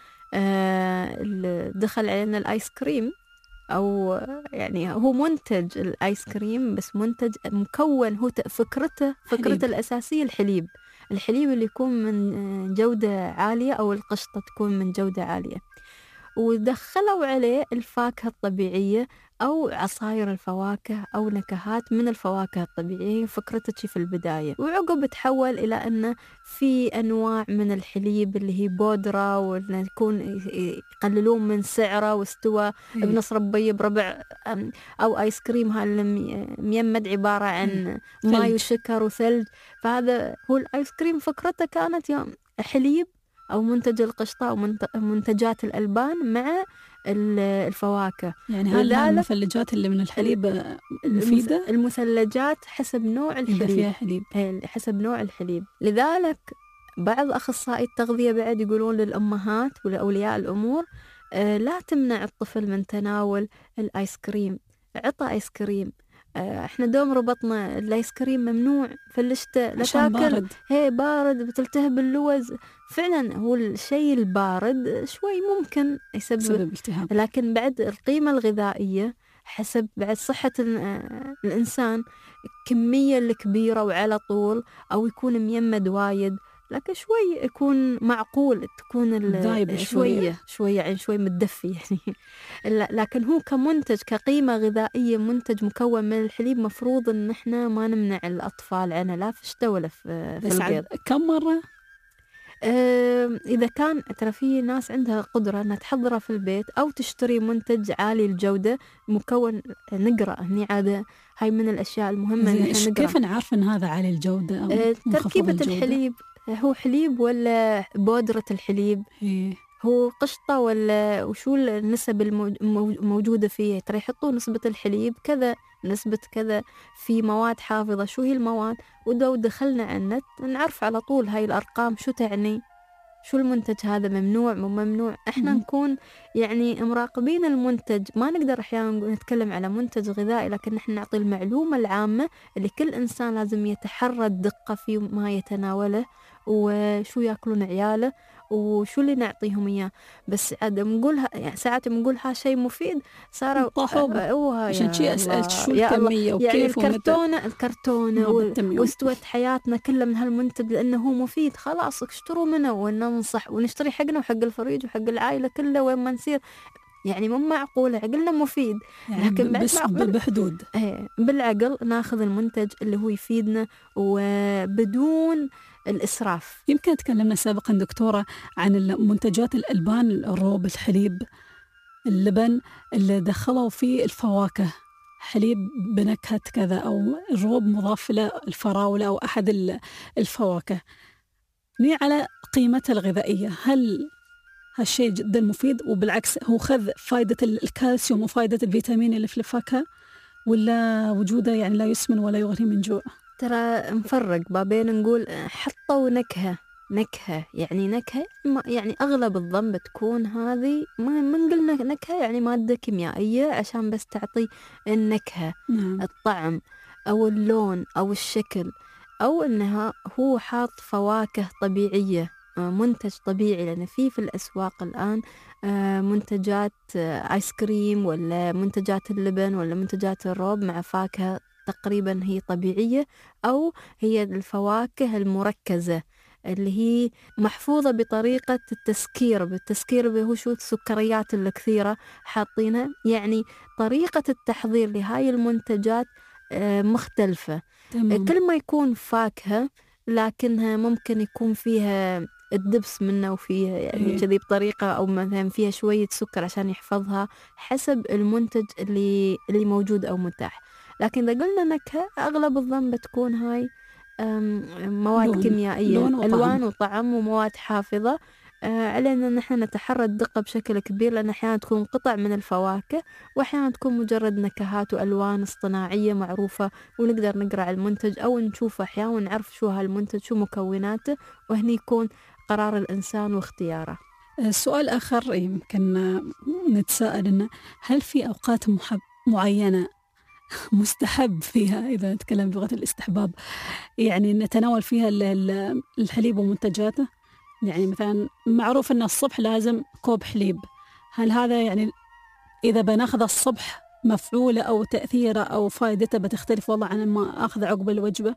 آه دخل علينا الآيس كريم، أو يعني هو منتج الآيس كريم بس منتج مكون، هو فكرته فكرته الأساسية الحليب الحليب اللي يكون من جودة عالية أو القشطة تكون من جودة عالية، ودخلوا عليه الفاكهة الطبيعية أو عصائر الفواكه أو نكهات من الفواكه الطبيعية. فكرتك في البداية، وعقب تحول إلى أن في أنواع من الحليب اللي هي بودرة، وأن يكون يقللون من سعره، واستوى بنص ربية بربع، أو آيس كريم هالميمد عبارة عن ماء وسكر وثلج. فهذا هو الآيس كريم، فكرته كانت يوم حليب أو منتج القشطة أو منتجات الألبان مع الفواكه. يعني هل المثلجات اللي من الحليب مفيدة؟ المثلجات حسب نوع الحليب، إذا فيها حليب حسب نوع الحليب. لذلك بعض أخصائي التغذية بعد يقولون للأمهات ولأولياء الأمور لا تمنع الطفل من تناول الآيس كريم، عطى آيس كريم. احنا دوم ربطنا الايس كريم ممنوع في الشتاء، لا تاكل، هي بارد بتلتهب اللوز. فعلا هو الشيء البارد شوي ممكن يسبب سبب التهاب، لكن بعد القيمة الغذائية حسب بعد صحة الإنسان، كمية الكبيرة وعلى طول، أو يكون ميمد وايد، لكن شوي يكون معقول، تكون ذايب شوية شوية يعني شوي متدفي يعني. لكن هو كمنتج كقيمة غذائية، منتج مكون من الحليب، مفروض إن إحنا ما نمنع الأطفال عنه، لا في الشتاء ولا في في البيض. كم مرة؟ اه إذا كان ترى في ناس عندها قدرة أنها تحضره في البيت أو تشتري منتج عالي الجودة مكون، نقرأ هني عادة هاي من الأشياء المهمة. إن كيف نعرف إن هذا عالي الجودة أو اه تركيبة الحليب، هو حليب ولا بودرة الحليب؟ هي. هو قشطة ولا وشو النسب الموجودة فيه؟ ترى يحطوا نسبة الحليب كذا، نسبة كذا، في مواد حافظة، شو هي المواد؟ ولو دخلنا على النت نعرف على طول هاي الأرقام شو تعني، شو المنتج هذا ممنوع مو ممنوع. احنا م- نكون يعني مراقبين المنتج، ما نقدر احيانا نتكلم على منتج غذائي، لكن نحن نعطي المعلومة العامة اللي كل انسان لازم يتحرى الدقة في ما يتناوله، وشو ياكلون عياله، وشو اللي نعطيهم اياه. بس عاد نقولها يعني ساعات نقولها شيء مفيد صاروا طاحوه، عشان شيء اسالت شو الكميه وكيف، يعني الكرتونه الكرتونه واستوت حياتنا كلها من هالمنتج لانه هو مفيد، خلاص اشتروا منه وننصح ونشتري حقنا وحق الفريج وحق العائله كلها وين ما نصير. يعني مو معقول، عقلنا مفيد يعني لكن بس بحدود، ايه بالعقل ناخذ المنتج اللي هو يفيدنا وبدون الإسراف. يمكن تكلمنا سابقا دكتورة عن المنتجات الألبان، الروب، الحليب، اللبن اللي دخلوا فيه الفواكه، حليب بنكهة كذا، أو الروب مضاف له الفراولة أو أحد الفواكه. ني على قيمتها الغذائية، هل هالشيء جدا مفيد وبالعكس هو خذ فائدة الكالسيوم وفائدة الفيتامين اللي في الفاكهة، ولا وجوده يعني لا يسمن ولا يغني من جوع؟ ترى نفرق بابين، نقول حطوا نكهة نكهة يعني نكهة يعني أغلب الظن بتكون هذه من قلنا نكهة يعني مادة كيميائية عشان بس تعطي النكهة، نعم. الطعم أو اللون أو الشكل، أو إنها هو حاط فواكه طبيعية منتج طبيعي، لأن في في الأسواق الآن منتجات آيس كريم ولا منتجات اللبن ولا منتجات الروب مع فاكهة تقريبا هي طبيعية، أو هي الفواكه المركزة اللي هي محفوظة بطريقة التسكير. بالتسكير هو شو السكريات الكثيرة حاطينها، يعني طريقة التحضير لهاي المنتجات مختلفة. تمام. كل ما يكون فاكهة لكنها ممكن يكون فيها الدبس منه وفيها يعني إيه. كذي بطريقة، أو مثلا فيها شوية سكر عشان يحفظها حسب المنتج اللي اللي موجود أو متاح. لكن إذا قلنا نكهة أغلب الظن بتكون هاي مواد لون. كيميائية، لون وطعم. ألوان وطعم ومواد حافظة. آه علينا أن نحن نتحرى الدقة بشكل كبير، لأن أحيانا تكون قطع من الفواكه وأحيانا تكون مجرد نكهات وألوان اصطناعية معروفة، ونقدر نقرأ المنتج أو نشوف أحيانا ونعرف شو هالمنتج شو مكوناته، وهني يكون قرار الإنسان واختياره. سؤال آخر يمكن نتساءل إنه هل في أوقات محب معينة مستحب فيها، إذا نتكلم بلغة الاستحباب، يعني نتناول فيها الحليب ومنتجاته؟ يعني مثلا معروف أن الصبح لازم كوب حليب، هل هذا يعني إذا بناخذ الصبح مفعولة أو تأثيره أو فائدته بتختلف والله عن ما أخذ عقب الوجبة؟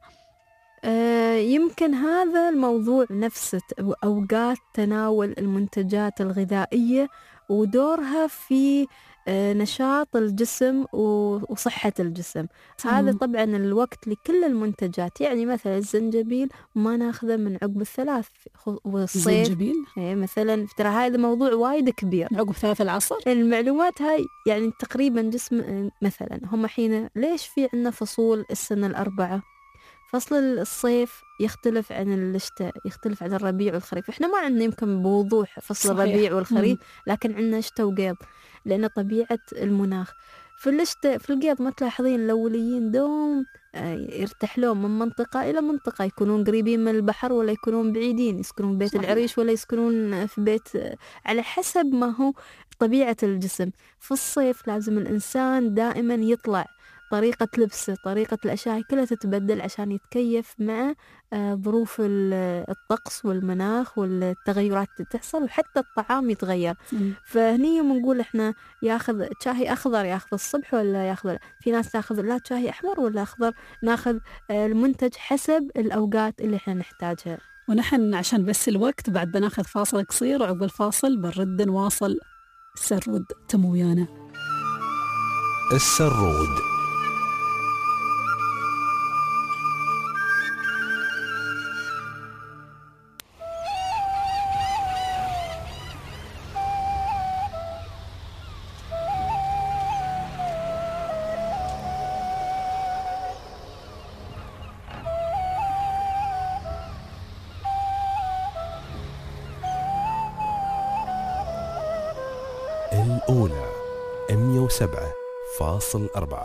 آه يمكن هذا الموضوع نفسه أوقات تناول المنتجات الغذائية ودورها في آه نشاط الجسم وصحة الجسم. تمام. هذا طبعا الوقت لكل المنتجات، يعني مثلا الزنجبيل ما ناخذه من عقب الثلاث والصيف. الزنجبيل إيه مثلا ترى هذا موضوع وايد كبير، من عقب ثلاث العصر. المعلومات هاي يعني تقريبا جسم مثلا هم حين ليش في عنا فصول السنة الأربعة؟ فصل الصيف يختلف عن الشتاء، يختلف عن الربيع والخريف. احنا ما عندنا يمكن بوضوح فصل صحيح. الربيع والخريف، لكن عندنا شتاء وقيض لأن طبيعة المناخ. في الشتاء في القيض ما تلاحظين الأوليين دوم يرتحلون من منطقة إلى منطقة، يكونون قريبين من البحر ولا يكونون بعيدين، يسكنون بيت صحيح. العريش ولا يسكنون في بيت، على حسب ما هو طبيعة الجسم. في الصيف لازم الإنسان دائما يطلع، طريقة لبسه طريقة الأشياء كلها تتبدل عشان يتكيف مع ظروف الطقس والمناخ والتغيرات اللي تحصل، وحتى الطعام يتغير. م. فهني يوم نقول إحنا ياخذ شاهي أخضر ياخذ الصبح ولا ياخذ، في ناس تاخذ لا شاهي أحمر ولا أخضر، ناخذ المنتج حسب الأوقات اللي إحنا نحتاجها. ونحن عشان بس الوقت بعد بناخذ فاصل قصير، وعقب الفاصل بنرد نواصل السرود. تمو ويانا السرود. الأولى مئة وسبعة فاصل أربعة.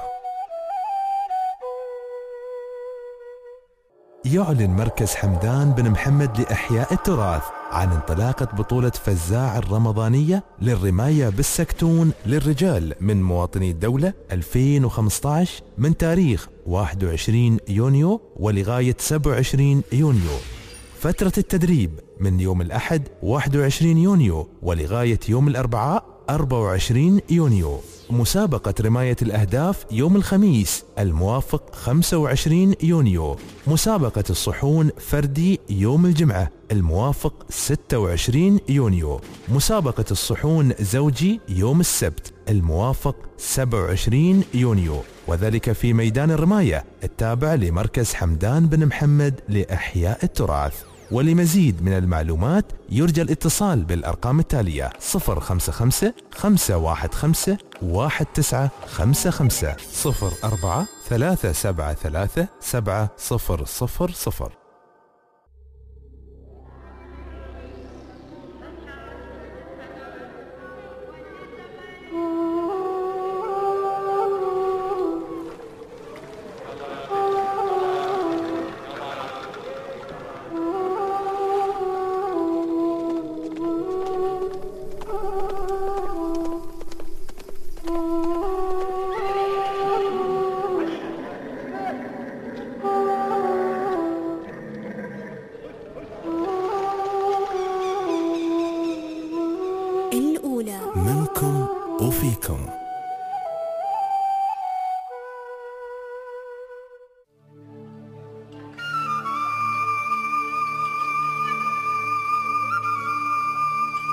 يعلن مركز حمدان بن محمد لإحياء التراث عن انطلاقة بطولة فزاع الرمضانية للرماية بالسكتون للرجال من مواطني الدولة ألفين وخمسة عشر من تاريخ واحد وعشرين يونيو ولغاية سبعة وعشرين يونيو. فترة التدريب من يوم الأحد واحد وعشرين يونيو ولغاية يوم الأربعاء أربعة وعشرين يونيو. مسابقة رماية الأهداف يوم الخميس الموافق خمسة وعشرين يونيو. مسابقة الصحون فردي يوم الجمعة الموافق ستة وعشرين يونيو. مسابقة الصحون زوجي يوم السبت الموافق سبعة وعشرين يونيو، وذلك في ميدان الرماية التابع لمركز حمدان بن محمد لإحياء التراث. ولمزيد من المعلومات يرجى الاتصال بالأرقام التالية: صفر خمسة خمسة خمسة واحد خمسة واحد تسعة خمسة خمسة صفر أربعة ثلاثة سبعة ثلاثة سبعة صفر صفر صفر.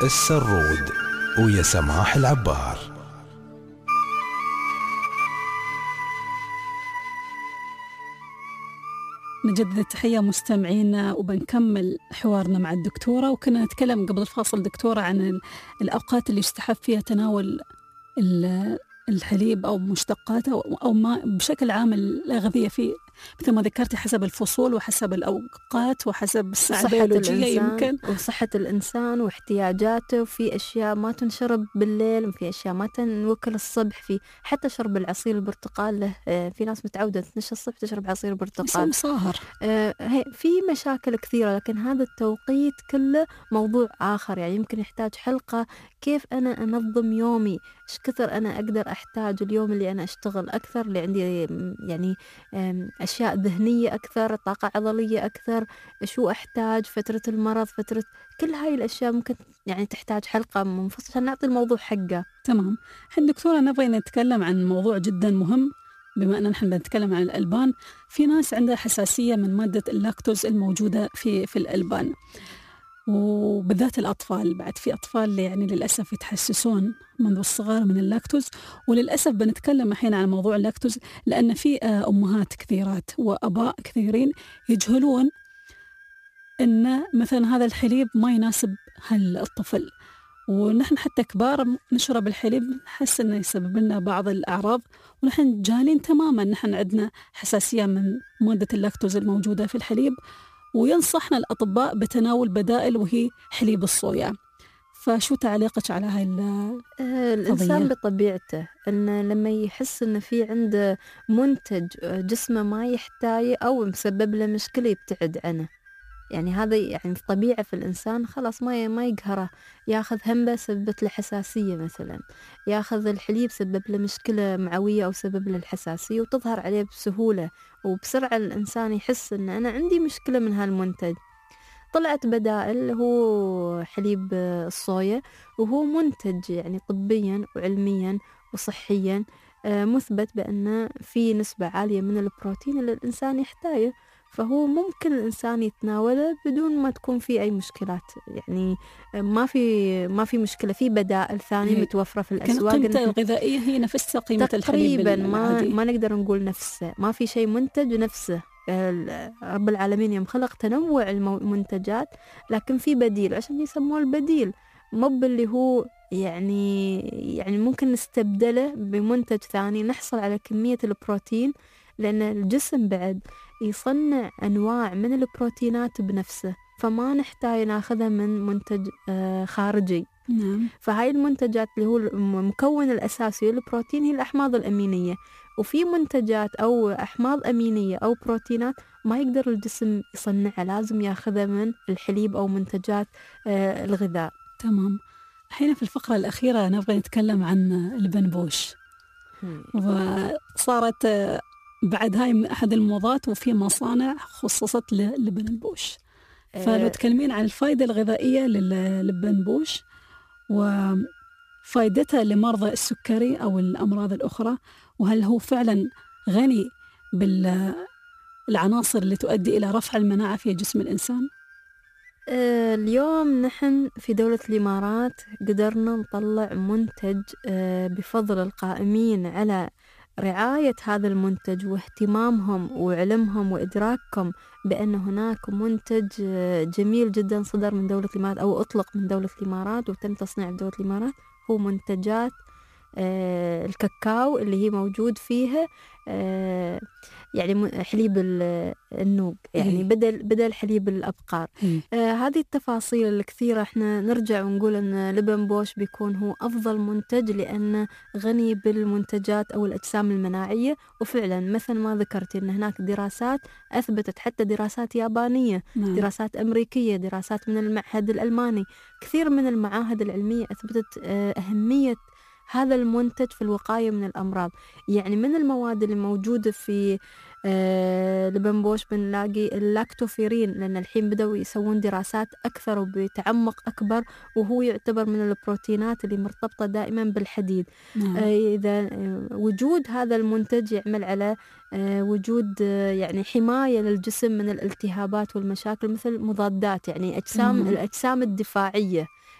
السرود ويا سماح العبار. نجدد التحية مستمعينا وبنكمل حوارنا مع الدكتورة. وكنا نتكلم قبل الفاصل دكتورة عن الأوقات اللي يستحب فيها تناول الحليب أو مشتقاته أو ما بشكل عام الأغذية، في مثل ما ذكرتي حسب الفصول وحسب الأوقات وحسب الساعة البيولوجية يمكن وصحة الإنسان واحتياجاته. وفي أشياء ما تنشرب بالليل وفي أشياء ما تنوكل الصبح. في حتى شرب العصير البرتقال له في ناس متعودة تنشى الصبح تشرب عصير برتقال صاهر. في مشاكل كثيرة، لكن هذا التوقيت كله موضوع آخر. يعني يمكن يحتاج حلقة كيف أنا أنظم يومي، إيش كثر أنا أقدر أحتاج اليوم اللي أنا أشتغل أكثر، اللي عندي يعني أشياء ذهنية أكثر، طاقة عضلية أكثر، شو أحتاج، فترة المرض، فترة كل هاي الأشياء ممكن يعني تحتاج حلقة منفصلة عشان نعطي الموضوع حقه. تمام. الحين دكتورة نبغي نتكلم عن موضوع جدا مهم، بما أننا نحن نتكلم عن الألبان. في ناس عندها حساسية من مادة اللاكتوز الموجودة في في الألبان، وبالذات الأطفال. بعد في أطفال يعني للأسف يتحسسون منذ الصغر من اللاكتوز، وللأسف بنتكلم الحين عن موضوع اللاكتوز لأن في أمهات كثيرات وأباء كثيرين يجهلون أن مثلا هذا الحليب ما يناسب هالطفل، ونحن حتى كبار نشرب الحليب نحس أنه يسبب لنا بعض الأعراض، ونحن جاهلين تماما نحن عندنا حساسية من مادة اللاكتوز الموجودة في الحليب. وينصحنا الأطباء بتناول بدائل وهي حليب الصويا. فشو تعليقك على هاي القضية؟ الإنسان بطبيعته أن لما يحس أن في عنده منتج جسمه ما يحتاجه أو مسبب له مشكلة يبتعد عنه. يعني هذا يعني طبيعة في الإنسان، خلاص ما ما يقهره. ياخذ همبة سببت له حساسية مثلا، ياخذ الحليب سبب له مشكلة معوية أو سبب له الحساسية وتظهر عليه بسهولة وبسرعة. الإنسان يحس أن أنا عندي مشكلة من هالمنتج. طلعت بدائل هو حليب الصويا، وهو منتج يعني طبيا وعلميا وصحيا مثبت بأنه في نسبة عالية من البروتين اللي الإنسان يحتاجه، فهو ممكن الإنسان يتناوله بدون ما تكون فيه أي مشكلات. يعني ما في ما في مشكلة. في بدائل ثانية متوفرة في الأسواق. قيمته الغذائية هي نفس قيمة الحليب تقريبا. ما ما نقدر نقول نفسه، ما في شيء منتج نفسه. رب العالمين يوم خلق تنوع المنتجات، لكن في بديل عشان يسموه البديل، مو اللي هو يعني يعني ممكن نستبدله بمنتج ثاني نحصل على كمية البروتين، لأن الجسم بعد يصنع أنواع من البروتينات بنفسه، فما نحتاج ناخذها من منتج خارجي. نعم. فهاي المنتجات اللي هو المكون الأساسي للبروتين هي الأحماض الأمينية، وفي منتجات أو أحماض أمينية أو بروتينات ما يقدر الجسم يصنعها، لازم ياخذها من الحليب أو منتجات الغذاء. تمام. الحين في الفقرة الأخيرة نبغى نتكلم عن البنبوش، وصارت بعد هاي أحد الموضات وفي مصانع خصصت للبنبوش. فلو تكلمين عن الفائدة الغذائية للبنبوش وفائدتها لمرضى السكري أو الأمراض الأخرى، وهل هو فعلا غني بالعناصر اللي تؤدي إلى رفع المناعة في جسم الإنسان؟ اليوم نحن في دولة الإمارات قدرنا نطلع منتج بفضل القائمين على رعاية هذا المنتج واهتمامهم وعلمهم وإدراكهم بأن هناك منتج جميل جدا صدر من دولة الإمارات أو أطلق من دولة الإمارات وتم تصنيعه في دولة الإمارات. هو منتجات آه الكاكاو اللي هي موجود فيها آه يعني حليب النوق، يعني بدل بدل حليب الأبقار. آه هذه التفاصيل الكثيرة احنا نرجع ونقول ان لبن بوش بيكون هو أفضل منتج لأنه غني بالمنتجات أو الأجسام المناعية. وفعلا مثل ما ذكرت ان هناك دراسات أثبتت، حتى دراسات يابانية، نعم. دراسات أمريكية، دراسات من المعهد الألماني، كثير من المعاهد العلمية أثبتت آه أهمية هذا المنتج في الوقاية من الأمراض. يعني من المواد اللي موجودة في آه لبن بوش بنلاقي اللاكتوفيرين، لأن الحين بدأوا يسوون دراسات أكثر وبتعمق أكبر، وهو يعتبر من البروتينات اللي مرتبطة دائما بالحديد. نعم. آه إذا آه وجود هذا المنتج يعمل على آه وجود آه يعني حماية للجسم من الالتهابات والمشاكل، مثل مضادات يعني أجسام نعم. الأجسام الدفاعية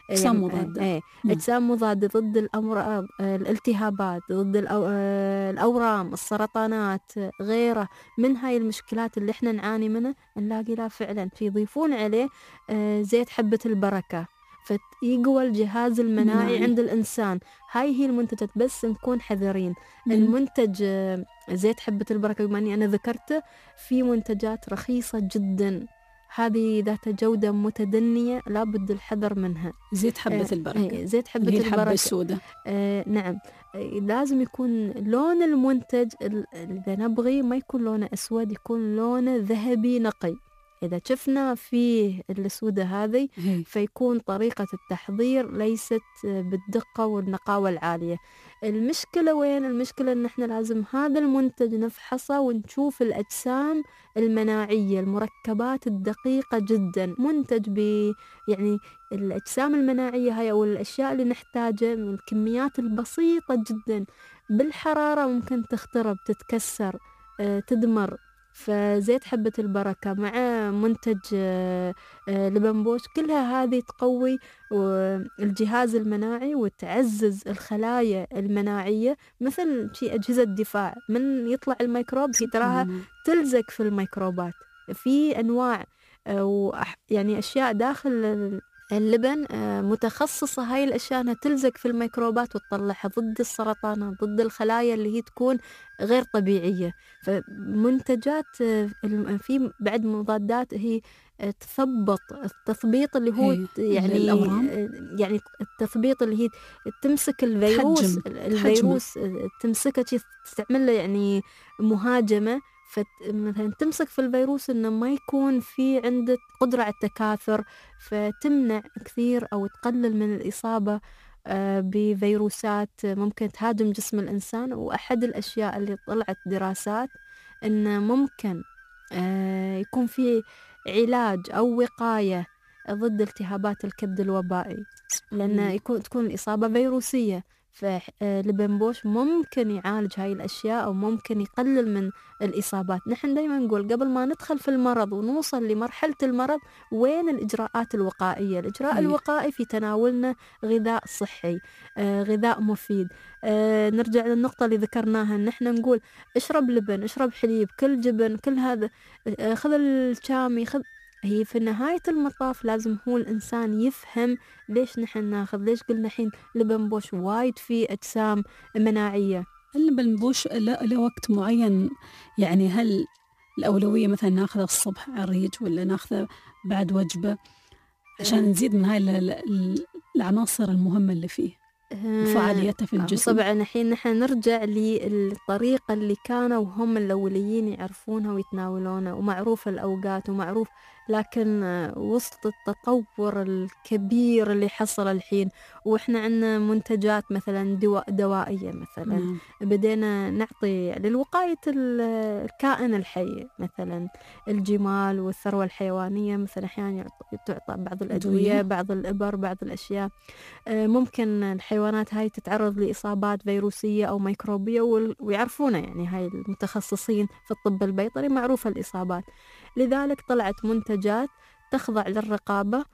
أجسام مضادة. ايه مم. أجسام مضادة ضد الأمراض، الالتهابات، ضد الأو... الأورام، السرطانات، غيره من هاي المشكلات اللي احنا نعاني منها، نلاقي لا فعلا يضيفون عليه زيت حبة البركة فيقوى الجهاز المناعي مناعي. عند الإنسان. هاي هي المنتجات، بس نكون حذرين. مم. المنتج زيت حبة البركة بما أني أنا ذكرته، في منتجات رخيصة جدا، هذه ذات جودة متدنية لابد الحذر منها. زيت حبة آه البركة، زيت حبة هي البركة الحبة السوداء. آه نعم. آه لازم يكون لون المنتج إذا نبغي ما يكون لونه أسود، يكون لونه ذهبي نقي. إذا شفنا فيه السودة هذه هي. فيكون طريقة التحضير ليست بالدقة والنقاوة العالية. المشكلة وين؟ المشكلة إن إحنا لازم هذا المنتج نفحصه ونشوف الأجسام المناعية، المركبات الدقيقة جدا. منتج ب يعني الأجسام المناعية هاي أو الأشياء اللي نحتاجها من الكميات البسيطة جدا، بالحرارة ممكن تخترب، تتكسر، تدمر. فزيت حبة البركة مع منتج لبن بوش كلها هذه تقوي الجهاز المناعي وتعزز الخلايا المناعية، مثل شي أجهزة دفاع. من يطلع الميكروب هي تراها تلزق في الميكروبات. في أنواع يعني أشياء داخل اللبن متخصصة هاي الأشياء أنها تلزق في الميكروبات وتطلعها ضد السرطان، ضد الخلايا اللي هي تكون غير طبيعية. فمنتجات في بعد مضادات هي تثبط التثبيط اللي هو هي. يعني الأورام. يعني التثبيط اللي هي تمسك الفيروس، تحجم. الفيروس تمسكه تستعمل له يعني مهاجمة، فمثلا تمسك في الفيروس إنه ما يكون في عنده قدرة على التكاثر، فتمنع كثير أو تقلل من الإصابة بفيروسات ممكن تهاجم جسم الإنسان. وأحد الأشياء اللي طلعت دراسات إنه ممكن يكون في علاج أو وقاية ضد التهابات الكبد الوبائي، لأن يكون تكون الإصابة فيروسية. فلبن بوش ممكن يعالج هاي الأشياء أو ممكن يقلل من الإصابات. نحن دايما نقول قبل ما ندخل في المرض ونوصل لمرحلة المرض وين الإجراءات الوقائية؟ الإجراء هي. الوقائي في تناولنا غذاء صحي، آه غذاء مفيد. آه نرجع للنقطة اللي ذكرناها، إن احنا نقول اشرب لبن، اشرب حليب، كل جبن، كل هذا، آه خذ الشامي، خذ. هي في نهاية المطاف لازم هو الإنسان يفهم ليش نحن ناخذ، ليش قلنا حين لبن بوش وايد فيه أجسام مناعية. اللبن بوش له وقت معين، يعني هل الأولوية مثلا ناخذه الصبح على الريج ولا ناخذه بعد وجبة عشان نزيد من هاي العناصر المهمة اللي فيه وفعاليته في الجسم؟ طبعا الحين نحن نرجع للطريقة اللي كانوا هم الأوليين يعرفونها ويتناولونها، ومعروف الأوقات ومعروف. لكن وسط التطور الكبير اللي حصل الحين وإحنا عندنا منتجات مثلا دواء دوائية مثلا، نعم. بدينا نعطي للوقاية الكائن الحي مثلا الجمال والثروة الحيوانية، مثلا أحيانا تعطى بعض الأدوية، بعض الإبر، بعض الأشياء. ممكن الحيوانات هاي تتعرض لإصابات فيروسية أو ميكروبية ويعرفونها، يعني هاي المتخصصين في الطب البيطري معروفة الإصابات. لذلك طلعت منتجات تخضع للرقابة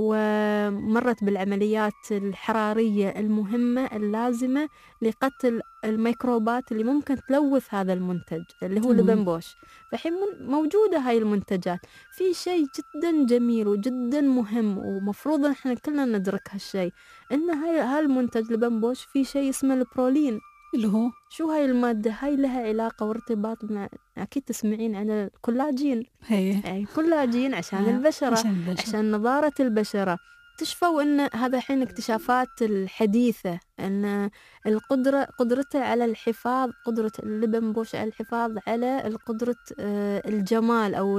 ومرت بالعمليات الحرارية المهمة اللازمة لقتل الميكروبات اللي ممكن تلوث هذا المنتج اللي هو لبن بوش. فحين موجودة هاي المنتجات. في شيء جدا جميل وجدا مهم ومفروض احنا كلنا ندرك هالشيء، ان هاي هالمنتج لبن بوش في شيء اسمه البرولين، اللي هو شو هاي المادة؟ هاي لها علاقة وارتباط مع، أكيد تسمعين عن الكولاجين. هي. يعني كولاجين عشان البشرة، عشان, البشرة. عشان نضارة البشرة. اكتشفوا ان هذا حين اكتشافات الحديثة ان القدرة قدرته على الحفاظ، قدرة اللبن بوش على الحفاظ على القدرة الجمال او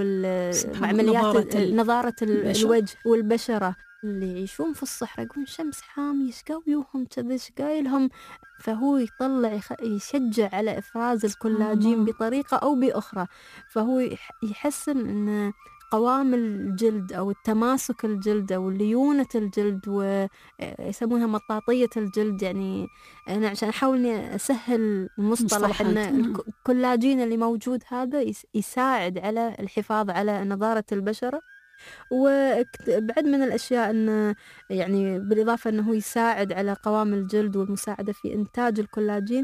عمليات نضارة الوجه والبشرة. اللي يعيشون في الصحراء يقولون شمس حامية شقاويوهم كذا شقايلهم، فهو يطلع يخ... يشجع على إفراز الكولاجين بطريقة أو بأخرى، فهو يحسن أن قوام الجلد أو التماسك الجلد أو ليونة الجلد، ويسمونها مطاطية الجلد. يعني أنا عشان أحاول أني أسهل المصطلح أن الكولاجين اللي موجود هذا يساعد على الحفاظ على نضارة البشرة وبعد من الأشياء أنه يعني بالإضافة أنه يساعد على قوام الجلد والمساعدة في إنتاج الكولاجين،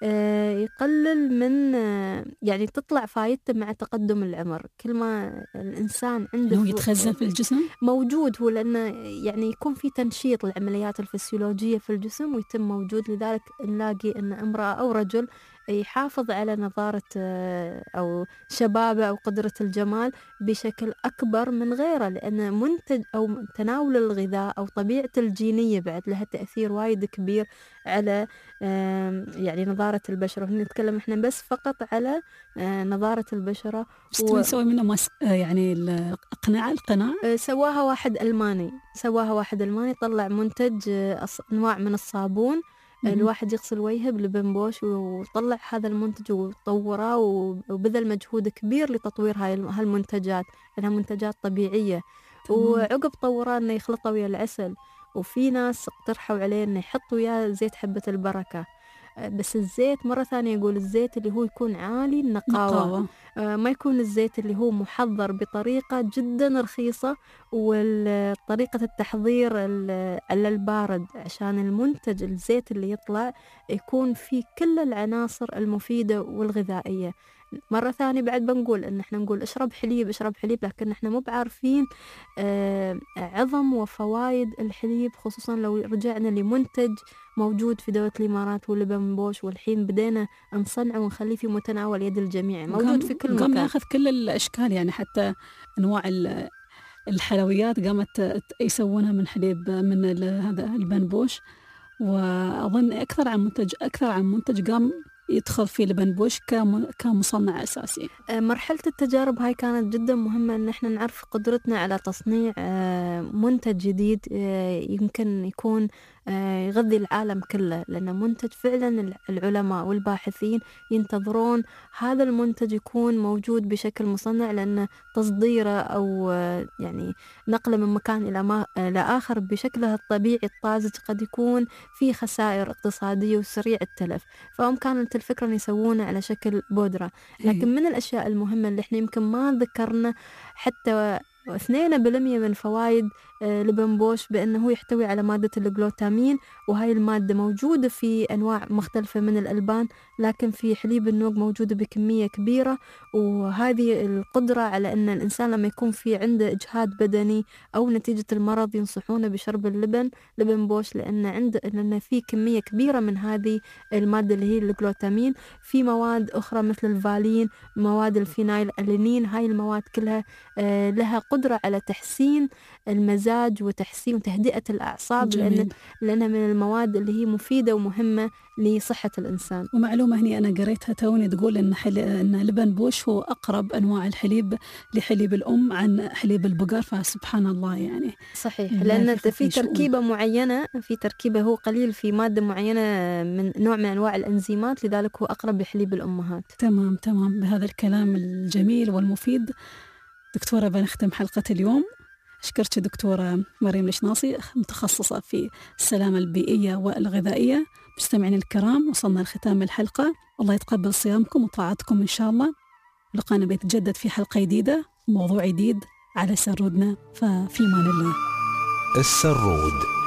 يقلل من يعني تطلع فايدته مع تقدم العمر. كل ما الإنسان عنده هو يتخزن في الجسم موجود هو، لأنه يعني يكون في تنشيط العمليات الفسيولوجية في الجسم ويتم موجود. لذلك نلاقي أن امرأة أو رجل يحافظ على نظارة أو شبابه أو قدرة الجمال بشكل أكبر من غيره، لأن منتج أو تناول الغذاء أو طبيعة الجينية بعد لها تأثير وايد كبير على يعني نظارة البشرة. هنا نتكلم إحنا بس فقط على نظارة البشرة. و... نسوي منه مس... يعني القناع القناع سواها واحد ألماني سواها واحد ألماني طلع منتج أنواع من الصابون. الواحد يغسل وجهه بلبن بوش وطلع هذا المنتج وطوره وبذل مجهود كبير لتطوير هاي هالمنتجات لأنها منتجات طبيعية. وعقب طوره إنه يخلطه ويا العسل، وفي ناس اقترحوا عليه إنه يحط وياه زيت حبة البركة. بس الزيت مرة ثانية يقول الزيت اللي هو يكون عالي النقاوة، نقاوة. ما يكون الزيت اللي هو محضر بطريقة جدا رخيصة، وطريقة التحضير على البارد عشان المنتج الزيت اللي يطلع يكون فيه كل العناصر المفيدة والغذائية. مرة ثانية بعد بنقول إن إحنا نقول اشرب حليب اشرب حليب، لكن إحنا مو بعارفين آه عظم وفوائد الحليب، خصوصا لو رجعنا لمنتج موجود في دولة الإمارات ولبن بوش، والحين بدينا نصنعه ونخليه في متناول يد الجميع، موجود في كل مكان. قام ياخذ كل الأشكال، يعني حتى أنواع الحلويات قامت يسوونها من حليب من هذا لبن بوش. وأظن أكثر عن منتج أكثر عن منتج قام يدخل في لبن بوش كمصنع أساسي. مرحلة التجارب هاي كانت جدا مهمة، إن إحنا نعرف قدرتنا على تصنيع منتج جديد يمكن يكون يغذي العالم كله، لأن منتج فعلا العلماء والباحثين ينتظرون هذا المنتج يكون موجود بشكل مصنع، لأن تصديره أو يعني نقله من مكان إلى ما إلى آخر بشكله الطبيعي الطازج قد يكون فيه خسائر اقتصادية وسريع التلف. فهم كانت الفكرة أن يسوونه على شكل بودرة. لكن من الأشياء المهمة اللي إحنا يمكن ما ذكرنا حتى اثنين بالمية من فوائد لبن بوش بأنه يحتوي على مادة الجلوتامين، وهاي المادة موجودة في أنواع مختلفة من الألبان، لكن في حليب النوق موجودة بكمية كبيرة. وهذه القدرة على أن الإنسان لما يكون في عنده إجهاد بدني أو نتيجة المرض ينصحونه بشرب اللبن لبن بوش، لأن عنده لأن في كمية كبيرة من هذه المادة اللي هي الجلوتامين. في مواد أخرى مثل الفالين، مواد الفينايل ألينين، هاي المواد كلها لها قدرة على تحسين المزاج وتحسين وتهدئة الأعصاب، لأن لأنها من المواد اللي هي مفيدة ومهمة لصحة الإنسان. ومعلومة هني أنا قريتها توني تقول إن حل... إن لبن بوش هو أقرب أنواع الحليب لحليب الأم عن حليب البقر، فسبحان الله يعني صحيح، لأن في, في تركيبة معينة في تركيبة هو قليل في مادة معينة من نوع من أنواع الأنزيمات، لذلك هو أقرب لحليب الأمهات. تمام تمام. بهذا الكلام الجميل والمفيد دكتورة بنختم حلقة اليوم. أشكرك دكتورة مريم الشناصي، متخصصة في السلامة البيئية والغذائية. مستمعين الكرام، وصلنا لختام الحلقة. الله يتقبل صيامكم وطاعتكم إن شاء الله. لقانا بيتجدد في حلقة جديدة، موضوع جديد على سرودنا، ففي مان الله. السرود.